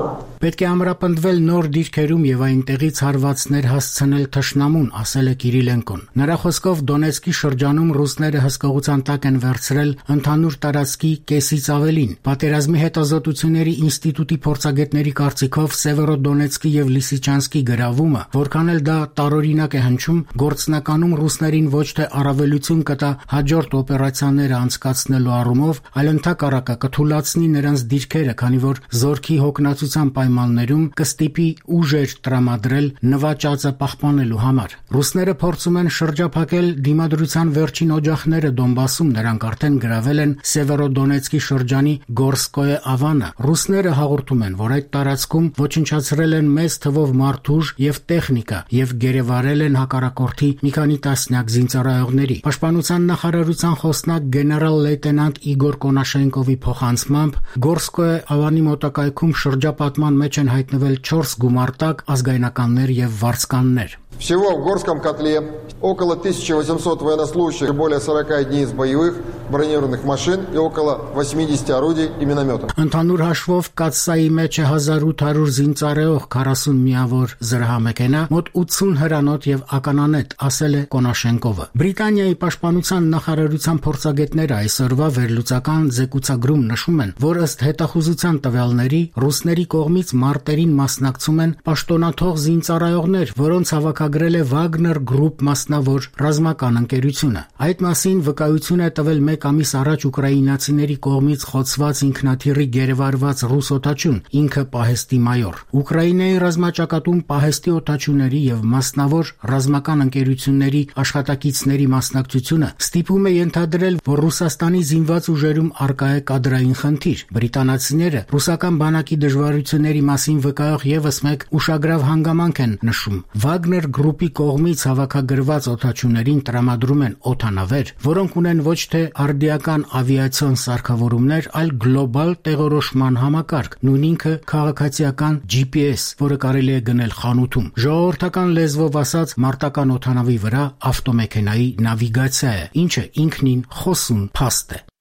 Պետք է ամրապնդվել նոր դիրքերում եւ այնտեղից հարվածներ հասցնել թշնամուն, ասել է Կիրիլենկոն։ Նրա խոսքով Դոնեցկի շրջանում ռուսները հսկողության տակ են վերցրել ընդհանուր տարածքի կեսից ավելին։ Պատերազմի հետազոտությունների ինստիտուտի փորձագետների կարծիքով Սևերոդոնեցկի եւ Լիսիչանսկի գրավումը, որքան էլ դա տարօրինակ է հնչում, գործնականում ռուսներին ոչ թե առավելություն կտա հաջորդ օպերացիաները անցկացնելու առումով, այլ ընդհակառակը կթուլացնի նրանց դիրքերը, քանի որ զորքի հոգնածության պայմաններում կստիպի ուժեր տրամադրել նվաճածը պահպանելու համար։ Ռուսները փորձում են շրջափակել դիմադրության վերջին օջախները Դոնբասում, նրանք արդեն գրավել են Սևերոդոնեցկի շրջանի Գորսկոյե ավանը։ Ռուսները հաղորդում են, որ այդ տարածքում ոչնչացրել են մեծ թվով մարդուժ եւ տեխնիկա եւ գերեվարել են հակառակորդի մի քանի տասնյակ զինծառայողների։ Պաշտպանության նախարարության խոսնակ գեներալ լեյտենանտ Իգոր Կոնաշենկովի փոխանցմամբ Գորսկոյե ավանի մոտակայքում շրջապատման մեջ են հայտնվել 4 գումարտակ, ազգայնականներ եւ վարձկաններ։
Всего в Горском котле около 1800 военнослужащих, более 40 единиц боевых бронированных машин и около 80 орудий и минометов.
Ընդհանուր հաշվով կաթսայի մեջ է 1800 զինծառայող, 40 միավոր զրահամեքենա, մոտ 80 հրանոթ եւ ականանետ, ասել է Կոնաշենկովը։ Բրիտանիայի պաշտպանության նախարարության փորձագետները այսօրվա վերլուծական զեկուցագրում նշում են, որ ըստ հետախուզության տվյալների ռուսների կողմից մարտերին մասնակցում են պաշտոնաթող զինծառայողներ, որոնց հավաքագրել է Wagner Group մասնավոր ռազմական ընկերությունը։ Այդ մասին վկայություն է տվել մեկ ամիս առաջ ուկրաինացիների կողմից խոցված ինքնաթիռի գերեվարված ռուս օդաչուն, ինքը պահեստի մայոր։ Ուկրաինայի ռազմաճակատում պահեստի օդաչուների եւ մասնավոր ռազմական ընկերությունների աշխատակիցների մասնակցությունը ստիպում է ենթադրել, որ Ռուսաստանի զինված ուժերում արկա է կադրային խնդիր։ Բրիտանացիները ռուսական բանակի դժվարությունների մասին վկայող եւս մեկ ուշագրավ հանգամանք են նշում։ Wagner Group-ի կողմից հավաքագրված օդաչուներին տրամադրում են օդանավեր, որոնք ունեն ոչ թե արդիական ավիացիոն սարքավորումներ, այլ գլոբալ տեղորոշման համակարգ, նույնինքը քաղաքացիական GPS, որը կարելի է գնել խանութում։ Ժողովրդական լեզվով ասած, մարտական օդանավի վրա ավտոմեքենայի նավիգացիա է, ինչը ինքնին խոսուն փաստ է։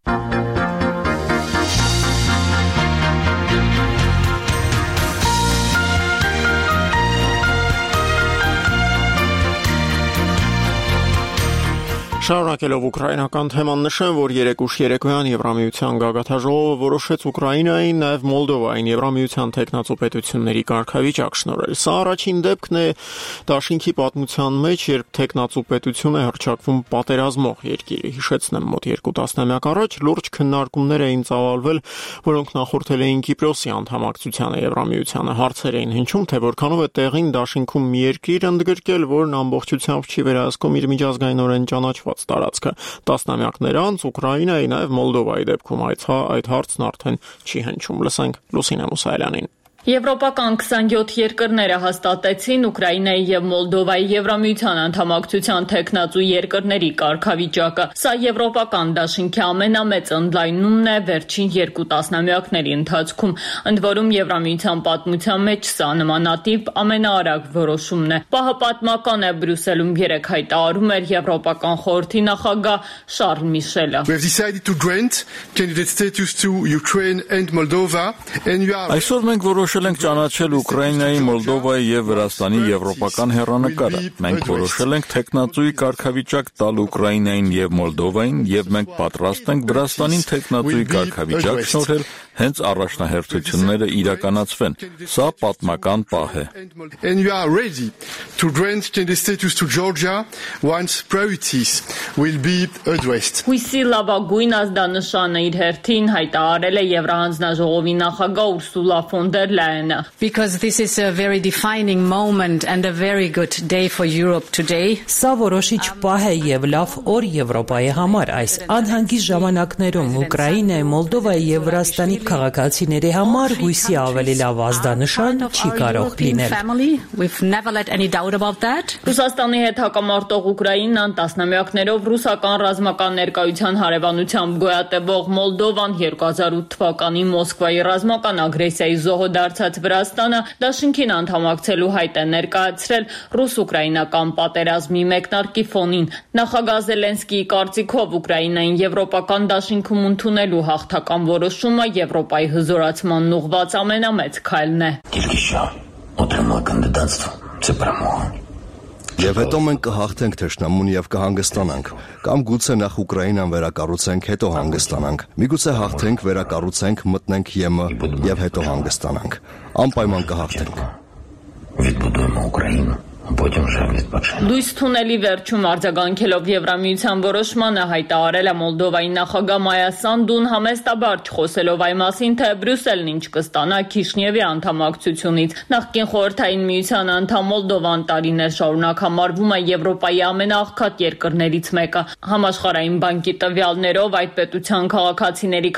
Շարունակելով ուկրաինական թեման նշեմ, որ երեկուշ երեկոյան Եվրամիության գագաթաժողովը որոշեց Ուկրաինային, նաև Մոլդովային Եվրամիության տեխնացու պետությունների կարգավիճակ շնորհել։ Սա առաջին դեպքն է դաշինքի պատմության մեջ, երբ տեխնացու պետություն է հռչակվում պատերազմող երկիրը։ Հիշեցնեմ, մոտ 2 տասնամյակ առաջ լուրջ քննարկումներ էին ծավալվել, որոնք նախորդել էին Կիպրոսի անդամակցությանը Եվրամիությանը։ Հարցեր էին հնչում, թե որքանով է տեղին դաշինքում մի երկիր ընդգրկել, որն ամբողջությամբ չի վերահսկում իր միջազգայինորեն ճանաչված տարածքը։ Տասնամյակներ անց Ուկրաինայի, նաև Մոլդովայի դեպքում այդ հարցն արդեն չի հնչում։ Լսենք Լուսինե Մուսայելյանին։
Եվրոպական 27 երկրները հաստատեցին Ուկրաինայի եւ Մոլդովայի Եվրամիության անդամակցության տեխնացու երկրների կարգավիճակը։ Սա եվրոպական դաշինքի ամենամեծ ընդլայնումն է վերջին 2 տասնամյակների ընթացքում։ Ընդ որում Եվրամիության պատմության մեջ սա նմանատիպ ամենաարագ որոշումն է։ Պահը պատմական է, Բրյուսելում 3 հայտարարում էր Եվրոպական խորհրդի նախագահ Շարլ Միշելը։
Այսօր մենք որոշել ենք ճանաչել Ուկրաինայի, Մոլդովայի եւ Վրաստանի եվրոպական հեռանկարը։ Մենք որոշել ենք տեխնացուի կարգավիճակ տալ Ուկրաինային եւ Մոլդովային եւ մենք պատրաստ ենք Վրաստանին տեխնացուի կարգավիճակ շնորհել հենց առաջնահերթությունները իրականացվեն։ Սա պատմական պահ է։
Հույսի լավագույն ազդանշանը իր հերթին հայտարարել է Եվրահանձնաժողովի նախագահ Ուրսուլա ֆոն դեր Լայենը։
Because this is a very defining moment and a very good day for Europe today.
Սա որոշիչ պահ է եւ լավ օր Եվրոպայի համար այս անհանգիստ ժամանակներում Ուկրաինայի, Մոլդովայի եւ Վրաստանի քաղաքացիների համար հույսի ավելի լավ ազդանշան չի կարող լինել։
Ռուսաստանի հետ հակամարտող Ուկրաինան տասնամյակներով ռուսական ռազմական ներկայության հարևանությամբ գոյատևող Մոլդովան 2008 թվականի Մոսկվայի ռազմական ագրեսիայի զոհը դարձած Վրաստանը դաշինքին անդամակցելու հայտ է ներկայացրել ռուս-ուկրաինական պատերազմի մեկնարկի ֆոնին։ Նախագահ Զելենսկիի կարծիքով Ուկրաինային եվրոպական դաշինքում ընդունելու հաղթական որոշումը Եվրոպայի հզորացման ուղղված ամենամեծ քայլն է։
Եվ հետո մենք կհաղթենք թշնամուն եւ կհանգստանանք, կամ գուցե նախ Ուկրաինան վերակառուցենք, հետո հանգստանանք։ Միգուցե հաղթենք, վերակառուցենք, մտնենք ԵՄ եւ հետո հանգստանանք։ Անպայման կհաղթենք։
Լույս թունելի վերջում արձագանքելով Եվրամիության որոշմանը հայտարարել է Մոլդովայի նախագահ Մայա Սանդուն համեստաբար չխոսելով այն մասին, թե Բրյուսելն ինչ կստանա Քիշնևի անդամակցությունից։ Նախկին Խորհրդային Միության անդամ Մոլդովան տարիներ շարունակ համարվում է Եվրոպայի ամենաաղքատ երկրներից մեկը։ Համաշխարհային բանկի տվյալներով այդ պետության քաղաքացիների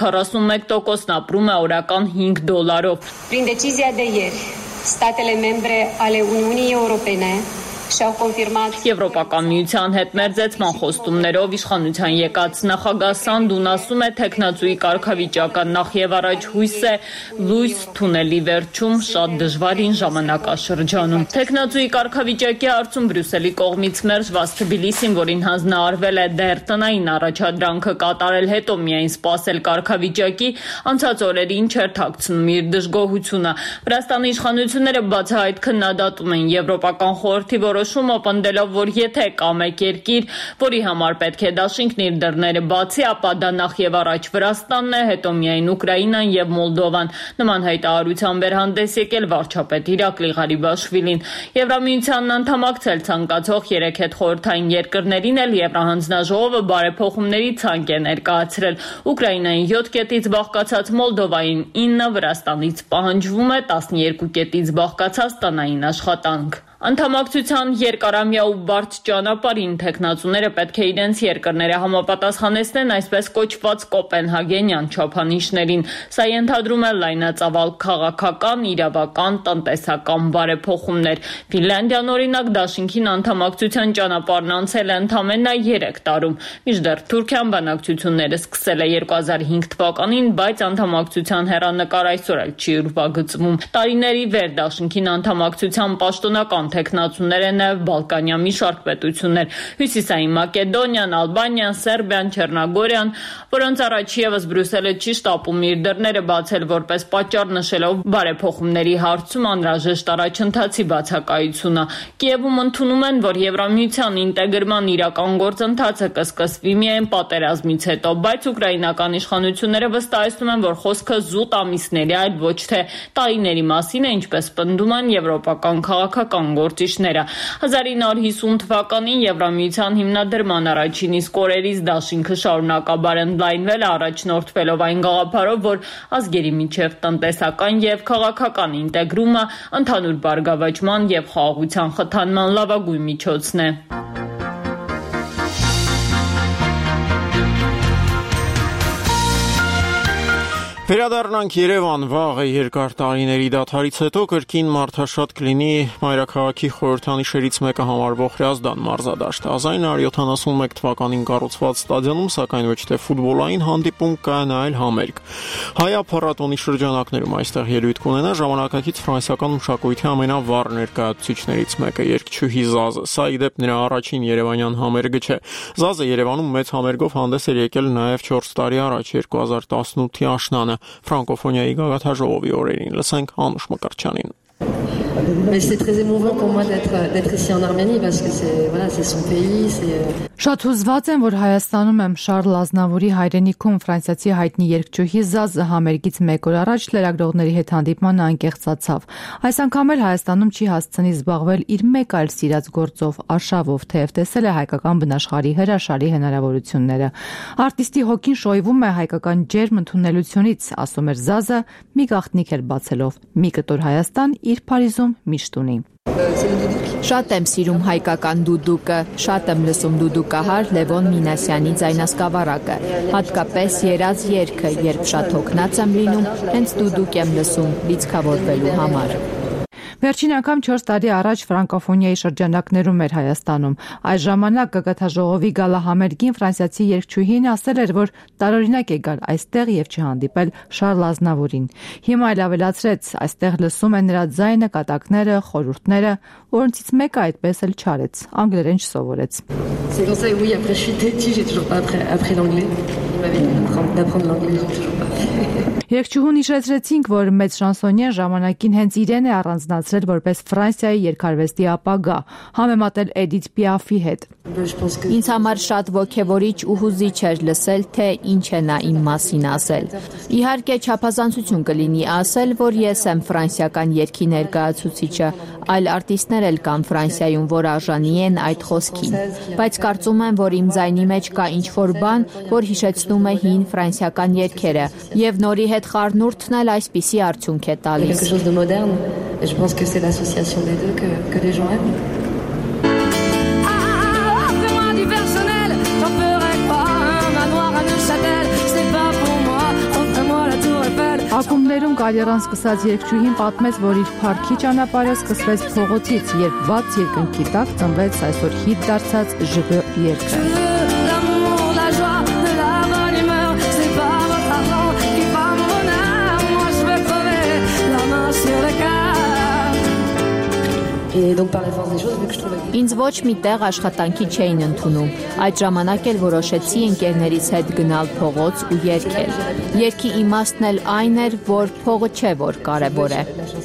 41%-ն ապրում է օրական $5-ով։
Prin decizia de ieri, statele membre ale Uniunii Europene și-au confirmat
Եվրոպական միության հետ մերձեցման խոստումներով իշխանության եկած նախագահ Սանդուն ասում է թեկնածուի կարգավիճակը նախ եւ առաջ հույս է լույս թունելի վերջում շատ դժվարին ժամանակաշրջանում։ Թեկնածուի կարգավիճակի հարցում Բրյուսելի կողմից մերժված Թբիլիսին, որին հանձնարարվել է դեռ տնային առաջադրանքը կատարել, հետո միայն սպասել կարգավիճակի, անցած օրերին չէր թաքցնում իր դժգոհությունը։ Վրաստանի իշխանությունները բացահայտ քննադատում են Եվրոպական խորհրդի որոշումը, պնդելով, որ եթե կա մեկ երկիր, որի համար պետք է դաշինքն իր դռները բացի, ապա դա նախ եւ առաջ Վրաստանն է, հետո միայն Ուկրաինան եւ Մոլդովան։ Նման հայտարարության վերհանդես եկել վարչապետ Իրակլի Ղարիբաշվիլին։ Եվրամիությանն անդամակցել ցանկացող 3 հետխորհրդային երկրներին էլ Եվրահանձնաժողովը բարեփոխումների ցանկ է ներկայացրել։ Ուկրաինային 7 կետից բաղկացած Մոլդովային 9, Վրաստանից պահանջվում է 12 կետից բաղկացած տնային աշխատանք։ Անդամակցության երկարամյա ու բարդ ճանապարհին թեկնածուները պետք է իրենց երկրները համապատասխանեցնեն այսպես կոչված կոպենհագենյան չափանիշներին։ Սա ենթադրում է լայնածավալ քաղաքական, իրավական, տնտեսական բարեփոխումներ։ Ֆինլանդիան օրինակ դաշինքին անդամակցության ճանապարհն անցել է ընդամենը 3 տարում։ Մինչդեռ Թուրքիան բանակցությունները սկսել է 2005 թվականին, բայց անդամակցության հեռանկար այսօր էլ չի ուրվագծվում։ Տարիների վեր դաշինքին անդամակցության պաշտոնական թեկնածուներ են նաև Բալկանյան մի շարք պետություններ՝ Հյուսիսային Մակեդոնիան, Ալբանիան, Սերբիան, Չեռնագորիան, որոնց առաջ եւս Բրյուսելը չի շտապում իր դռները բացել որպես պատճառ, նշելով բարեփոխումների հարցում անհրաժեշտ առաջընթացի բացակայությունը։ Կիևում ընդունում են, որ Եվրամիության ինտեգրման իրական գործընթացը կսկսվի միայն պատերազմից հետո, բայց ուկրաինական իշխանությունները վստահեցնում են, որ խոսքը զուտ ամիսների, այլ ոչ թե տարիների մասին է, ինչպես պնդում են եվրոպական քաղաքական գործիչները։ 1950 թվականին Եվրամիության հիմնադրման առաջին իսկ օրերից դաշինքը շարունակաբար ընդլայնվել է, առաջնորդվելով այն գաղափարով, որ ազգերի միջև տնտեսական եւ քաղաքական ինտեգրումը ընդհանուր բարգավաճման եւ խաղաղության խթանման լավագույն միջոցն է։
Վերադառնանք Երևան, վաղը երկար տարիների դադարից հետո կրկին մարդաշատ կլինի մայրաքաղաքի խորհրդանիշերից մեկը համարվող Հրազդան մարզադաշտը։ 1971 թվականին կառուցված ստադիոնում, սակայն ոչ թե ֆուտբոլային հանդիպում կա, այլ համերգ։ Հայ փառատոնի շրջանակներում այստեղ ելույթ կունենա ժամանակակից ֆրանսիական մշակույթի ամենավառ ներկայացուցիչներից մեկը՝ երգչուհի Զազը։ Սա ի դեպ նրա առաջին երևանյան համերգը չէ։ Զազը Երևանում մեծ համերգով հանդես էր եկել նաև 4 տարի առաջ 2018-ի աշնանը Ֆրանկոֆոնիայի գագաթաժողովի օրերին։ Լսենք Անուշ Մկրտչյանին։
Mais c'est très émouvant pour moi d'être ici en Arménie parce que c'est son pays,
Շատ հուզված եմ, որ Հայաստանում եմ Շարլ Ազնավուրի հայրենիքում ֆրանսիացի հայտնի երգչուհի Զազը համերգից 1 օր առաջ լրագրողների հետ հանդիպմանը անկեղծացավ։ Այս անգամ էլ Հայաստանում չի հասցնի զբաղվել իր մեկ այլ սիրած գործով՝ արշավով, թեև տեսել է հայկական բնաշխարհի հրաշալի հնարավորությունները։ Արտիստի հոգին շոյվում է հայկական ջերմ ընդունելությունից, ասում էր Զազը, մի գաղտնիք էր բացելով՝ մի կտոր Հայաստան իր Փարիզում միշտ ունի։
Շատ եմ սիրում հայկական դուդուկը, շատ եմ լսում դուդուկահար Լևոն Մինասյանի ձայնասկավառակը, հատկապես երազ երգը, երբ շատ հոգնած եմ լինում, հենց դուդուկ եմ լսում լիցքավորվելու համար։
Վերջին անգամ 4 տարի առաջ ֆրանկոֆոնիայի շրջանակներում էր Հայաստանում։ Այս ժամանակ գագաթաժողովի գալահամերգին ֆրանսիացի երգչուհին ասել էր, որ տարօրինակ է գալ այստեղ եւ չհանդիպել Շարլ Ազնավուրին։ Հիմա էլ ավելացրեց, այստեղ լսում են նրա ձայնը, կատակները, խորհուրդները, որոնցից մեկը այդպես էլ չարեց, անգլերեն չսովորեց։
C'est comme ça, oui, après je suis têtue, j'ai toujours pas appris l'anglais. Il m'avait dit d'apprendre l'anglais, j'ai toujours pas fait.
Երգչուհուն հիշեցրեցինք, որ մեծ շանսոնյեն ժամանակին հենց իրեն է առանձնացրել որպես Ֆրանսիայի երգարվեստի ապագա, համեմատել Էդիթ Պիաֆի հետ։
Ինձ համար շատ ոգևորիչ ու հուզիչ էր լսել, թե ինչ է նա իմ մասին ասել։ Իհարկե չափազանցություն կլինի ասել, որ ես եմ ֆրանսիական երգի ներկայացուցիչը, այլ արտիստներ էլ կան Ֆրանսիայում, որ արժանի են այդ խոսքին, բայց կարծում եմ, որ իմ ձայնի մեջ կա ինչ-որ բան, որ հիշեցնում է հին ֆրանսիական երգերը, եւ նորի հետ խառնուրդն էլ այսպիսի արդյունք է տալիս։
Quelque chose de moderne, et je pense que c'est l'association des deux que les gens aiment.
Ակումբներում կարիերան սկսած երգչուհին պատմեց, որ իր փառքի ճանապարհը սկսվեց փողոցից, երբ բաց երկնքի տակ ծնվեց այսօր հիթ դարձած ԺԳ երգը։
Ինձ ոչ մի տեղ աշխատանքի չէին ընդունում։ Այդ ժամանակ էլ որոշեցի ընկերներից հետ գնալ փողոց ու երգել։ Երգի իմաստն էլ այն էր, որ փողը չէ, որ կարևոր է։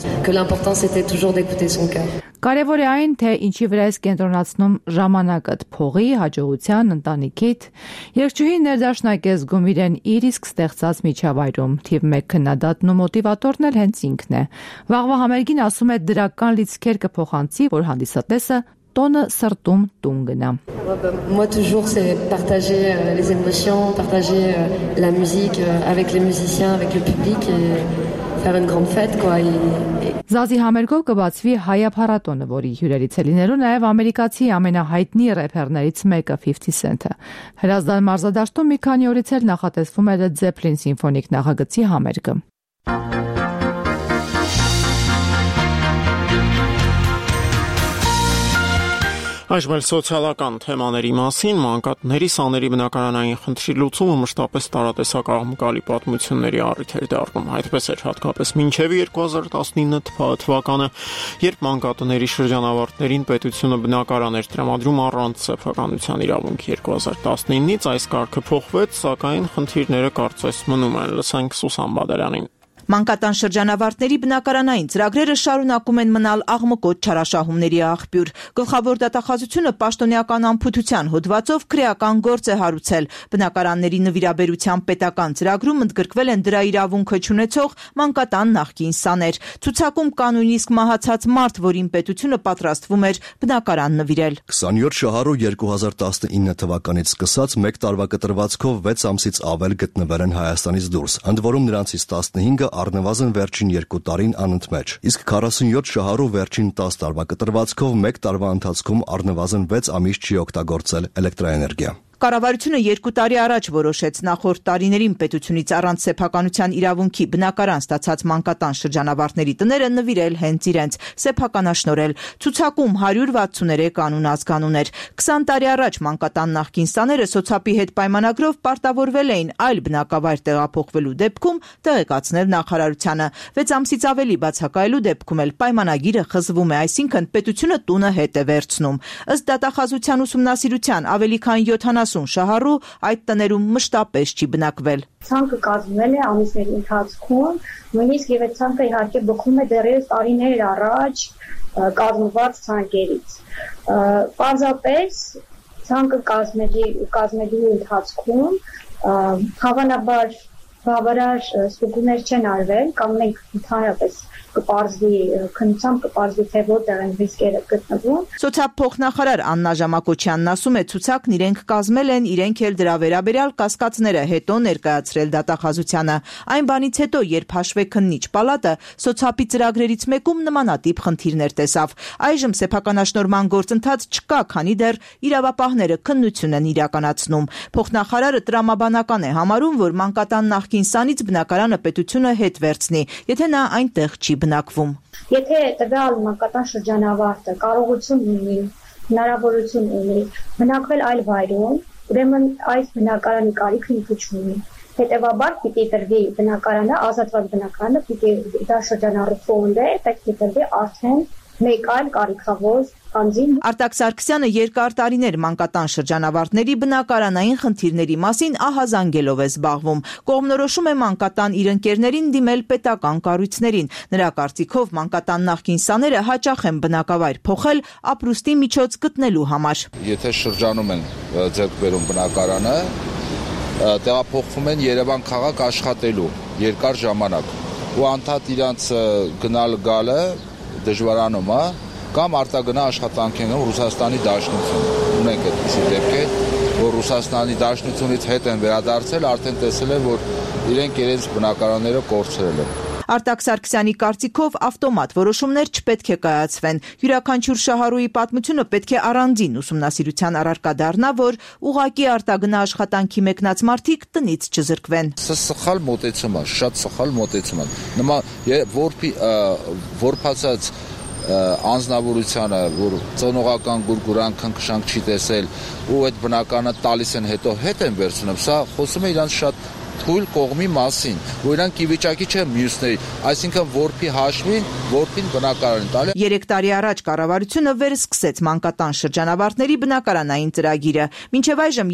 Կարևոր է այն, թե ինչի վրա ես կենտրոնացնում ժամանակդ՝ փողի, հաջողության, ընտանիքիդ։ Երգչուհին ներդաշնակ է զգում իրեն իր իսկ ստեղծած միջավայրում։ Թիվ 1 քննադատն ու մոտիվատորն էլ հենց ինքն է։ Վաղվա համերգին ասում է դրական լիցքեր կփոխանցի, որ հանդիսատեսը տոնը սրտում տուն գնա։
Moi toujours c'est partager les émotions, partager la musique avec les musiciens, avec le public et faire une grande fête quoi.
Զազի համերգով կբացվի հայափառատոնը, որի հյուրերից է լինելու նաև ամերիկացի ամենահայտնի рэփերներից մեկը 50 Cent-ը։ Հրազդան մարզադաշտում մի քանի օրից էլ նախատեսվում է Led Zeppelin սիմֆոնիկ նախագծի համերգը։
Այժմ էլ սոցիալական թեմաների մասին մանկատների սաների բնակարանային խնդրի լուծումը մշտապես տարատեսակ աղմկալի պատմությունների առիթ էր դառնում։ Այդպես էր հատկապես մինչև 2019 թվականը, երբ մանկատների շրջանավարտներին պետությունը բնակարան էր տրամադրում առանց սեփականության իրավունքի։ 2019-ից այս կարգը փոխվեց, սակայն խնդիրները կարծես մնում են։ Լսենք Սուսան Բադալյանին։
Մանկատան շրջանավարտների բնակարանային ծրագրերը շարունակում են մնալ աղմկոտ չարաշահումների աղբյուր։ Գլխավոր դատախազությունը պաշտոնեական անփութության հոդվածով քրեական գործ է հարուցել։ Բնակարանների նվիրաբերության պետական ծրագրում ընդգրկվել են դրա իրավունքը չունեցող մանկատան նախկին սաներ։ Ցուցակում կա նույնիսկ մահացած մարդ, որին պետությունը պատրաստվում էր բնակարան նվիրել։
27 շահառու 2019 թվականից սկսած 1 տարվա կտրվածքով 6 ամսից ավել գտնվել են Հայաստանից դուրս, ընդ որում նրանցից 15-ը առնվազն վերջին 2 տարին անընդմեջ, իսկ 47 շահառու վերջին 10 տարվա կտրվածքով 1 տարվա ընթացքում առնվազն 6 ամիս չի օգտագործել էլեկտրաէներգիա։
Կառավարությունը 2 տարի առաջ որոշեց նախորդ տարիներին պետությունից առանց սեփականության իրավունքի բնակարան ստացած մանկատան շրջանավարտների տները նվիրել հենց իրենց, սեփականաշնորհել։ Ցուցակում 163 անուն ազգանուն էր։ 20 տարի առաջ մանկատան նախկին սաները սոցապի հետ պայմանագրով պարտավորվել էին այլ բնակավայր տեղափոխվելու դեպքում տեղեկացնել նախարարությանը։ 6 ամսից ավելի բացակայելու դեպքում էլ պայմանագիրը խզվում է, այսինքն պետությունը տունը հետ է վերցնում։ Ըստ դատախազության ուսումնասիրության ավելի քան 70 շահառու այդ տներում մշտապես չի բնակվել։
Ցանկը կազմվել է ամիսների ընթացքում, նույնիսկ եւ այդ ցանկը իհարկե բխում է դեռևս տարիներ առաջ կազմված ցանկերից։ Պարզապես ցանկը կազմելու ընթացքում հավանաբար բավարար ստուգումներ չեն արվել կամ մենք ընդհանրապես կպարզվի քննությամբ կպարզվի թե որտեղ են ռիսկերը գտնվում։
Սոցիալ փոխնախարար Աննա Ժամակոչյանն ասում է, ցուցակն իրենք կազմել են, իրենք էլ դրա վերաբերյալ կասկածները հետո ներկայացրել դատախազությանը։ Այն բանից հետո, երբ հաշվեկննիչ պալատը սոցիալի ծրագրերից մեկում նմանատիպ խնդիրներ տեսավ, այժմ սեփականաշնորհման գործընթաց չկա, քանի դեռ իրավապահները քննություն են իրականացնում։ Փոխնախարարը տրամաբանական է համարում, որ մանկատան նախկին սանից բնակարանը պետությունը հետ վերցնի, եթե նա այնտեղ չի բնակվում։
Եթե տվյալ մանկատան շրջանավարտը կարողություն ունի, հնարավորություն ունի բնակվել այլ վայրում, ուրեմն այս բնակարանի կարիքն ինքը չունի։ Հետևաբար պիտի տրվի բնակարանը, ազատված բնակարանը, պիտի դա շրջանառու ֆոնդ է, պետք է տրվի արդեն մեկ այլ կարիքավոր անձին։
Արտակ Սարգսյանը երկար տարիներ մանկատան շրջանավարտների բնակարանային խնդիրների մասին ահազանգելով է զբաղվում։ Կողմնորոշում է մանկատան իր ընկերներին դիմել պետական կառույցներին։ Նրա կարծիքով մանկատան նախկին սաները հաճախ են բնակավայր փոխել ապրուստի միջոց գտնելու համար։
Եթե շրջանում են ձեռք բերում բնակարանը, տեղափոխվում են Երևան քաղաք աշխատելու երկար ժամանակ ու անդադ իրանց գնալ գալը դժվարանում է կամ արտագնա աշխատանք են Ռուսաստանի Դաշնություն։ Ունենք այդպիսի դեպքեր, որ Ռուսաստանի Դաշնությունից հետ են վերադարձել, արդեն տեսել են, որ իրենք իրենց բնակարանները կորցրել են։
Արտակ Սարգսյանի կարծիքով ավտոմատ որոշումներ չպետք է կայացվեն։ Յուրաքանչյուր շահառուի պատմությունը պետք է առանձին ուսումնասիրության առարկա դառնա, որ ուղղակի արտագնա աշխատանքի մեկնած մարդիկ տնից չզրկվեն։
Սա սխալ մոտեցում է, շատ սխալ մոտեցում է։ Նման որփացած անձնավորությանը, որ ծնողական գուրգուրան քնքշանք չի տեսել ու այդ բնականը տալիս են հետո հետ են վերցնում, սա խոսում է իրանց շատ թույլ կողմի մասին, որ իրանք ի վիճակի չեն մյուսների, այսինքն որփի հաշվին, որփին բնակարան տալը։
3 տարի առաջ կառավարությունը վերսկսեց մանկատան շրջանավարտների բնակարանային ծրագիրը։ Մինչև այժմ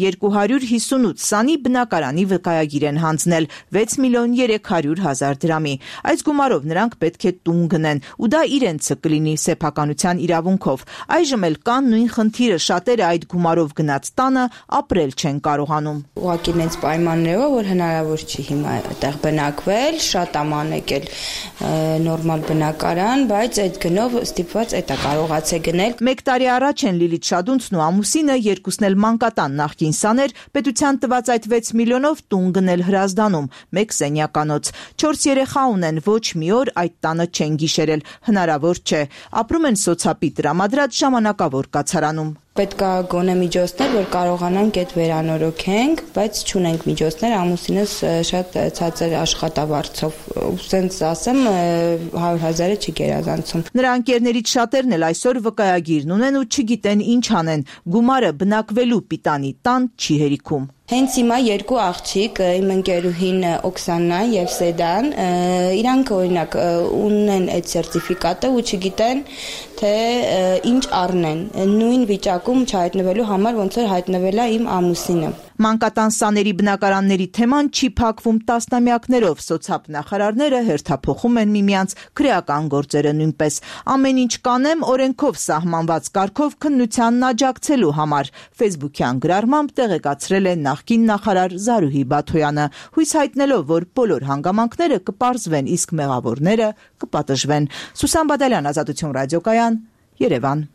258 սանի բնակարանի վկայագիր են հանձնել 6 միլիոն 300 հազար դրամի։ Այս գումարով նրանք պետք է տուն գնեն, ու դա իրենցը կլինի սեփականության իրավունքով։ Այժմ էլ կան նույն խնդիրը, շատերը այդ գումարով գնած տանը ապրել չեն կարողանում։
Ուղղակի մեծ պայմաններով, որ հնարավոր չի հիմա այդտեղ բնակվել, շատ ամանեկել նորմալ բնակարան, բայց այդ գնով ստիպված այդ է կարողացե գնել։
1 տարի առաջ են Լիլիթ Շադունցն ու ամուսինը, երկուսն էլ մանկատան նախկին սաներ, պետության տված այդ 6 միլիոնով տուն գնել Հրազդանում, 1 սենյականոց։ 4 երեխա ունեն, ոչ մի օր այդ տանը չեն գիշերել, հնարավոր չէ։ Ապրում են սոցապի տրամադրած ժամանակավոր կացարանում։
Պետք է գոնե միջոցներ, որ կարողանանք այդ վերանորոգենք, բայց չունենք միջոցներ, ամուսինս շատ ցածր աշխատավարձով, ուստենց ասեմ 100,000-ը չի գերազանցում։
Նրա ընկերներից շատերն էլ այսօր վկայագիրն ունեն ու չգիտեն ինչ անեն։ Գումարը բնակվելու պիտանի տան չի հերիքում։
Հենց հիմա 2 աղջիկ, իմ ընկերուհին Օքսանան եւ Սեդան, իրանք օրինակ ունեն այդ սերտիֆիկատը ու չգիտեն թե ինչ առնեն։ Նույն վիճակում չհայտնվելու համար ոնց որ հայտնվել է իմ ամուսինը։
Մանկատան սաների բնակարանների թեման չի փակվում տասնամյակներով, սոցապ նախարարները հերթափոխում են միմյանց, քրեական գործերը նույնպես։ Ամեն ինչ կանեմ օրենքով սահմանված կարգով քննությանն աջակցելու համար, Facebook-յան գրառմամբ տեղեկացրել է նախկին նախարար Զարուհի Բաթոյանը, հույս հայտնելով, որ բոլոր հանգամանքները կպարզվեն, իսկ մեղավորները կպատժվեն։ Սուսան Բադալյան, Ազատություն ռադիոկայան, Երևան։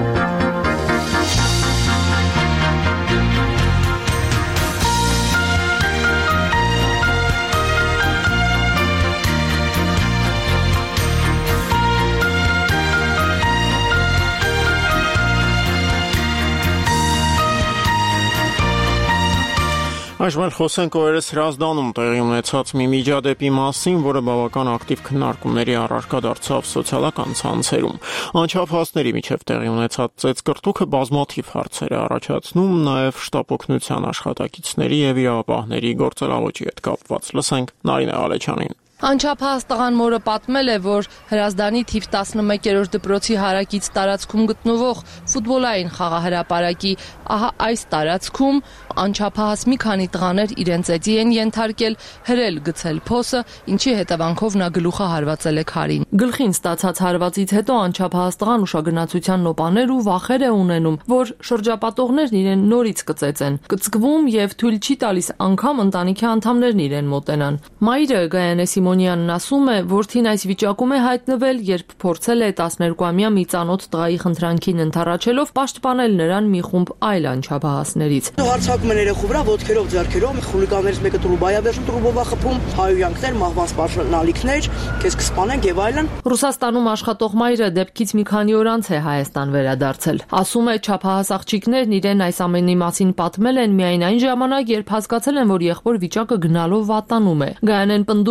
Այժմ էլ խոսենք օրերս Հրազդանում տեղի ունեցած մի միջադեպի մասին, որը բավական ակտիվ քննարկումների առարկա դարձավ սոցիալական ցանցերում։ Անչափահասների միջև տեղի ունեցած ծեծկռտուքը բազմաթիվ հարցեր է առաջացնում, նաև շտապ օգնության աշխատակիցների եւ իրավապահների գործելավոճի հետ կապված։ Լսենք Նարինե Ալեչյանին։
Անչափահաս տղան մորը պատմել է, որ Հրազդանի թիվ 11-րդ դպրոցի հարակից տարածքում գտնվող ֆուտբոլային խաղահրապարակի ահա այս տարածքում անչափահաս մի քանի տղաներ իրենց էդի են ենթարկել հրել գցել փոսը, ինչի հետևանքով նա գլուխը հարվածել է քարին։ Գլխին ստացած հարվածից հետո անչափահաս տղան ուշագնացության նոպաներ ու վախեր է ունենում, որ շրջապատողներն իրեն նորից կծեծեն, կծկվում եւ թույլ չի տալիս անգամ ընտանիքի անդամներն իրեն մոտենան։ Մայրը Գայանե Սիմոնյանն ասում է, որդին այս վիճակում է հայտնվել, երբ փորձել է 12-ամյա մի ծանոթ տղայի խնդրանքին ընդառաջելով պաշտպանել նրան մի խումբ այլ անչափահասներից։
Հարձակում են երեխու վրա ոտքերով, ձեռքերով, խուլիգաններից մեկը տրուբայա վերջում տրուբով է խփում, հայհոյանքներ, մահվան սպառնալիքներ, քեզ կսպանեն եւ այլն։
Ռուսաստանում աշխատող մայրը դեպքից մի քանի օր անց է Հայաստան վերադարձել։ Ասում է, չափահաս աղջիկներն իրեն այս ամենի մասին պատմել են միայն այն ժամանակ, երբ հասկացել են, որ եղբոր վիճակը գնալով վատանում է։ Գայանեն պնդում է,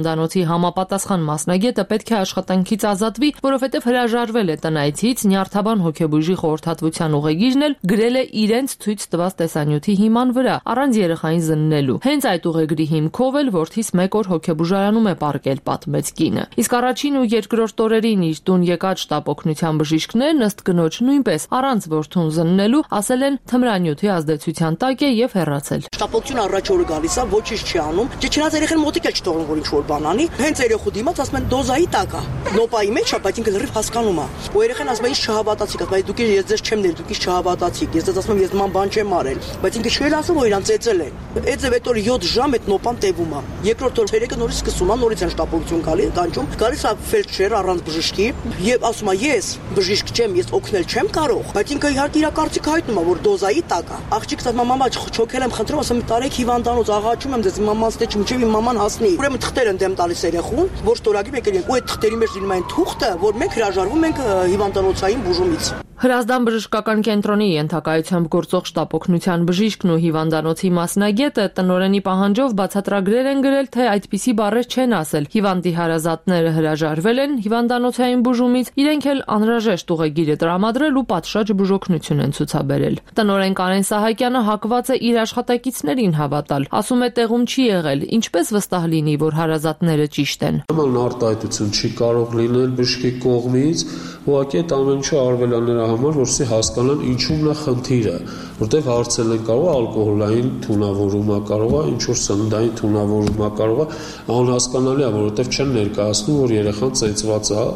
հիվանդանոցի համապատասխան մասնագետը պետք է աշխատանքից ազատվի, որովհետև հրաժարվել է տնայցից, նյարդաբան հոգեբույժի խորհրդատվության ուղեգիջն էլ գրել է իրենց ցույց տված տեսանյութի հիման վրա, առանց երեխային զննելու։ Հենց այդ ուղեգրի հիմքով էլ որդիս 1 օր հոգեբուժարանում է պառկել, պատմեց կինը։ Իսկ առաջին ու երկրորդ օրերին իր տուն եկած շտապ օգնության բժիշկներն ըստ կնոջ նույնպես առանց որդուն զննելու ասել են թմրանյութի ազդեցության տակ է եւ հեռացել։
Շտապօգնությունը առաջ օրը գալիս է, ոչինչ չի անում։ Չնայած երեխան մոտիկ էլ չթողնում որ ինչ-որ բան անի, հենց երեխու դիմաց ասում են դոզայի տակ է։ Նոպայի մեջ է, բայց ինքը լրիվ հասկանում է։ Ու երեխան ասում է ինձ չհավատացիք, բայց դուք ես ձեզ չեմ նել, դուք ինձ չհավատացիք։ Ես ձեզ ասում եմ ես նման բան չեմ արել, բայց ինքը չէր ասում որ իրան ծեծել են։ Այդ օրը 7 ժամ այդ նոպան տևում է։ Երկրորդ օրը երեքը նորից սկսում է, նորից են շտապօգնություն գալի, կանչում, գալիս է ֆելդշեր առանց բժշկի եւ ասում է ես բժիշկ չեմ, ես օգնել չեմ կարող, բայց ինքը իհարկե իր կարծիքը հայտնում է որ դոզայի տակ է։ Աղջիկս ասում է մամա չոքել եմ, խնդրում, ասում եմ տարեք հիվանդանոց, աղաչում եմ ձեզ, մաման ստե չմիջև իմ մաման հասնի։ Ուրեմն թղթեր են դեմ տալիս երեխուն, որ ստորագրի մեկ են ու այդ թղթերի մեջ լինում են թուղթը, որ մենք հրաժարվում ենք հիվանդանոցային բուժումից։
Հրազդան բժշկական կենտրոնի ենթակայությամբ գործող շտապօգնության բժիշկն ու հիվանդանոցի մասնագետը տնօրենի պահանջով բացատրագրեր են գրել, թե այդպիսի բառեր չեն ասել։ Հիվանդի հարազատները հրաժարվել են հիվանդանոցային բուժումից, իրենք էլ անհրաժեշտ ուղեգիր է տրամադրել ու պատշաճ բուժօգնություն են ցուցաբերել։ Տնօրեն Կարեն Սահակյանը հակված է իր աշխատակիցներին հավատալ, ասում է տեղում չի եղել, ինչպես վստահ լինի, որ հարազատները ճիշտ են։
Նման արտահայտություն չի կարող լինել բժշկի կողմից, ուղղակի այդ ամեն ինչը արվել է նրա համար, որսի հասկանան ինչումն է խնդիրը, որտեղ հարցել են կարող է ալկոհոլային թունավորում է, կարող է ինչ-որ սննդային թունավորում է, կարող է անհասկանալի է, որովհետև չեն ներկայացնում, որ երեխան ծեծված է,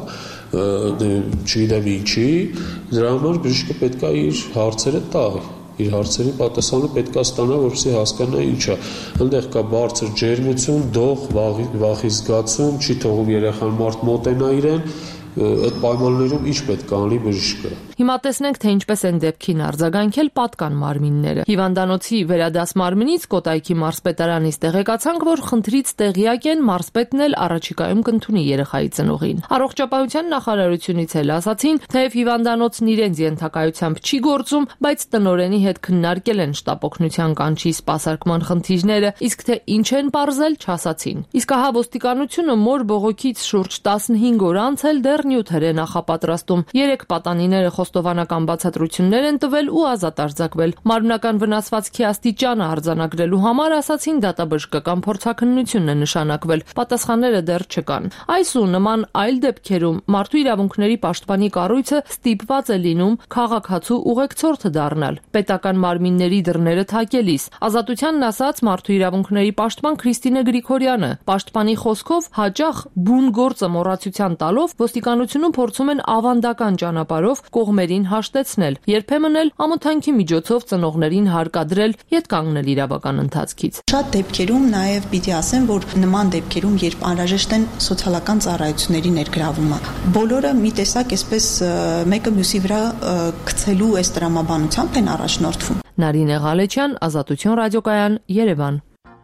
չգիտեմ ինչի, դրա համար բժիշկը պետք է իր հարցերը տա, իր հարցերի պատասխանը պետք է ստանա, որպեսզի հասկանա ինչ է։ Այնտեղ կա բարձր ջերմություն, դող, վախի զգացում, չի թողում երեխան մարդ մոտենա իրեն, այդ պայմաններում ինչ պետք է անի բժիշկը։
Հիմա տեսնենք, թե ինչպես են դեպքին արձագանքել պատկան մարմինները։ Հիվանդանոցի վերադաս մարմնից Կոտայքի մարզպետարանից տեղեկացանք, որ խնդրից տեղյակ են, մարզպետն էլ առաջիկայում կընդունի երեխայի ծնողին։ Առողջապահության նախարարությունից էլ ասացին, թեև հիվանդանոցն իրենց ենթակայությամբ չի գործում, բայց տնօրենի հետ քննարկել են շտապօգնության կանչի սպասարկման խնդիրները, իսկ թե ինչ են պարզել, չասացին։ Իսկ ահա ոստիկանությունը մոր բողոքից շուրջ 15 օր անց էլ դեռ նյութեր է նախապատրաստում։ 3 պատանիները խոստովանական բացատրություններ են տվել ու ազատ արձակվել։ Մարմնական վնասվածքի աստիճանը արձանագրելու համար ասացին դատաբժշկական փորձաքննություն է նշանակվել։ Պատասխանները դեռ չկան։ Այս ու նման այլ դեպքերում մարդու իրավունքների պաշտպանի կառույցը ստիպված է լինում քաղաքացու ուղեկցորդը դառնալ, պետական մարմինների դռները թակելիս։ Ազատությանն ասաց մարդու իրավունքների պաշտպան Քրիստինե Գրիգորյանը։ Պաշտպանի խոսքով հաճախ բուն գործը մոռացության տալով ոստիկանությունում փորձում են ավանդական ճանապարհով կողմերին հաշտեցնել, երբեմն էլ ամոթանքի միջոցով ծնողներին հարկադրել ետ կանգնել իրավական ընթացքից։
Շատ դեպքերում նաև պիտի ասեմ, որ նման դեպքերում, երբ անհրաժեշտ են սոցիալական ծառայությունների ներգրավումը, բոլորը մի տեսակ այսպես մեկը մյուսի վրա գցելու այս տրամաբանությամբ են առաջնորդվում։
Նարինե Ղալեչյան, Ազատություն ռադիոկայան, Երևան։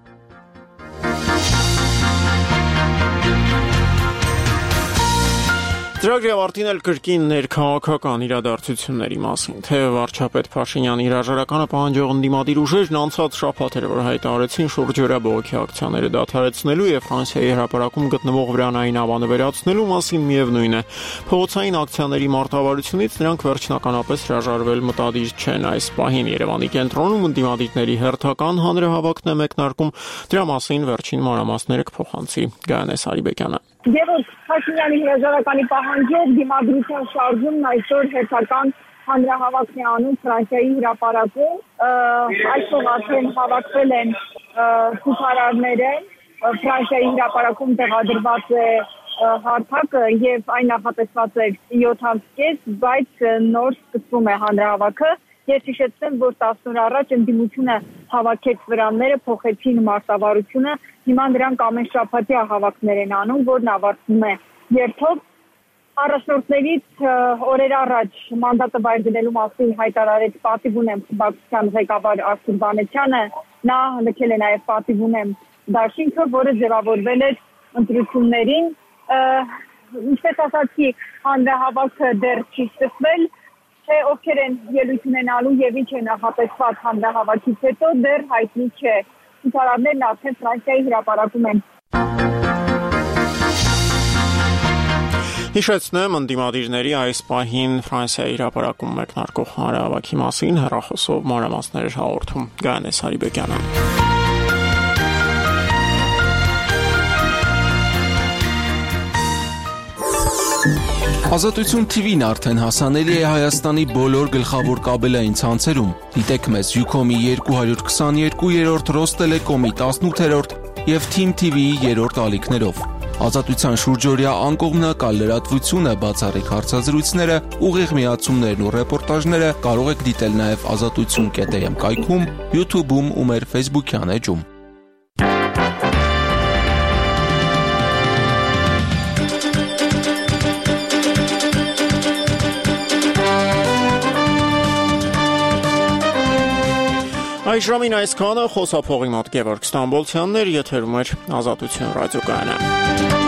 Ծրագրի ավարտին էլ կրկին ներքաղաքական իրադարձությունների մասին, թե վարչապետ Փաշինյանի հրաժարականը պահանջող ընդդիմադիր ուժերն անցած շաբաթ էր, որ հայտարարեցին շուրջօրյա բողոքի ակցիաները դադարեցնելու եւ Ֆրանսիայի հրապարակում գտնվող վրանային ավանը վերացնելու մասին միևնույն է։ Փողոցային ակցիաների մարտավարությունից նրանք վերջնականապես հրաժարվել մտադիր չեն։ Այս պահին Երևանի կենտրոնում ընդդիմադիրների հերթական հանրահավաքն է մեկնարկում, դրա մասին վերջին մանրամասները կփոխանցի Գայանե Սարիբեկյանը։
Գևորգ Փաշինյանի հրաժարականի պահանջով դիմադրության շարժումն այսօր հերթական հանրահավաքն է անում Ֆրանսիայի հրապարակում։ Այսօր արդեն հավաքվել են ցուցարարները, Ֆրանսիայի հրապարակում տեղադրված է հարթակը եւ այն նախատեսված է 7:30, բայց նոր սկսվում է հանրահավաքը։ Ես հիշեցնեմ, որ 10 օր առաջ ընդդիմությունը հավաքեց վրանները, փոխեցին մարտավարությունը, հիմա նրանք ամեն շաբաթյա հավաքներ են անում, որն ավարտվում է երթով։ Առաջնորդներից օրեր առաջ մանդատը վայր դնելու մասին հայտարարեց պատիվ ունեմ խմբակցության ղեկավար Արթուր Վանեցյանը, նա լքել է նաև պատիվ ունեմ դաշինքը, որը ձևավորվել էր ընտրություններին։ Ինչպես ասացի, հանրահավաքը դեռ չի սկսվել, թե ովքեր են ելույթ ունենալու եւ ինչ է նախատեսված հանրահավաքից հետո դեռ հայտնի չէ։ Ցուցարարներն արդեն Ֆրանսիայի հրապարակում են։
Հիշեցնեմ ընդդիմադիրների այս պահին Ֆրանսիայի հրապարակում մեկնարկող հանրահավաքի մասին հեռախոսով մանրամասներ հաղորդում Գայանե Սարիբեկյանը։
Ազատություն TV-ն արդեն հասանելի է Հայաստանի բոլոր գլխավոր կաբելային ցանցերում։ Դիտեք մեզ Ucom-ի 222-րդ, Ռոստելեկոմի 18-րդ եւ Team TV-ի 3-րդ ալիքներով։ Ազատության շուրջօրյա անկողմնակալ լրատվությունը, բացառիկ հարցազրույցները, ուղիղ միացումներն ու ռեպորտաժները կարող եք դիտել նաեւ azatutsun.am կայքում, YouTube-ում ու մեր Facebook-յան էջում։
Այժմին այսքանը խոսափողի մոտ Գևորգ Ստամբոլցյանն էր, եթերում էր Ազատություն ռադիոկայանը։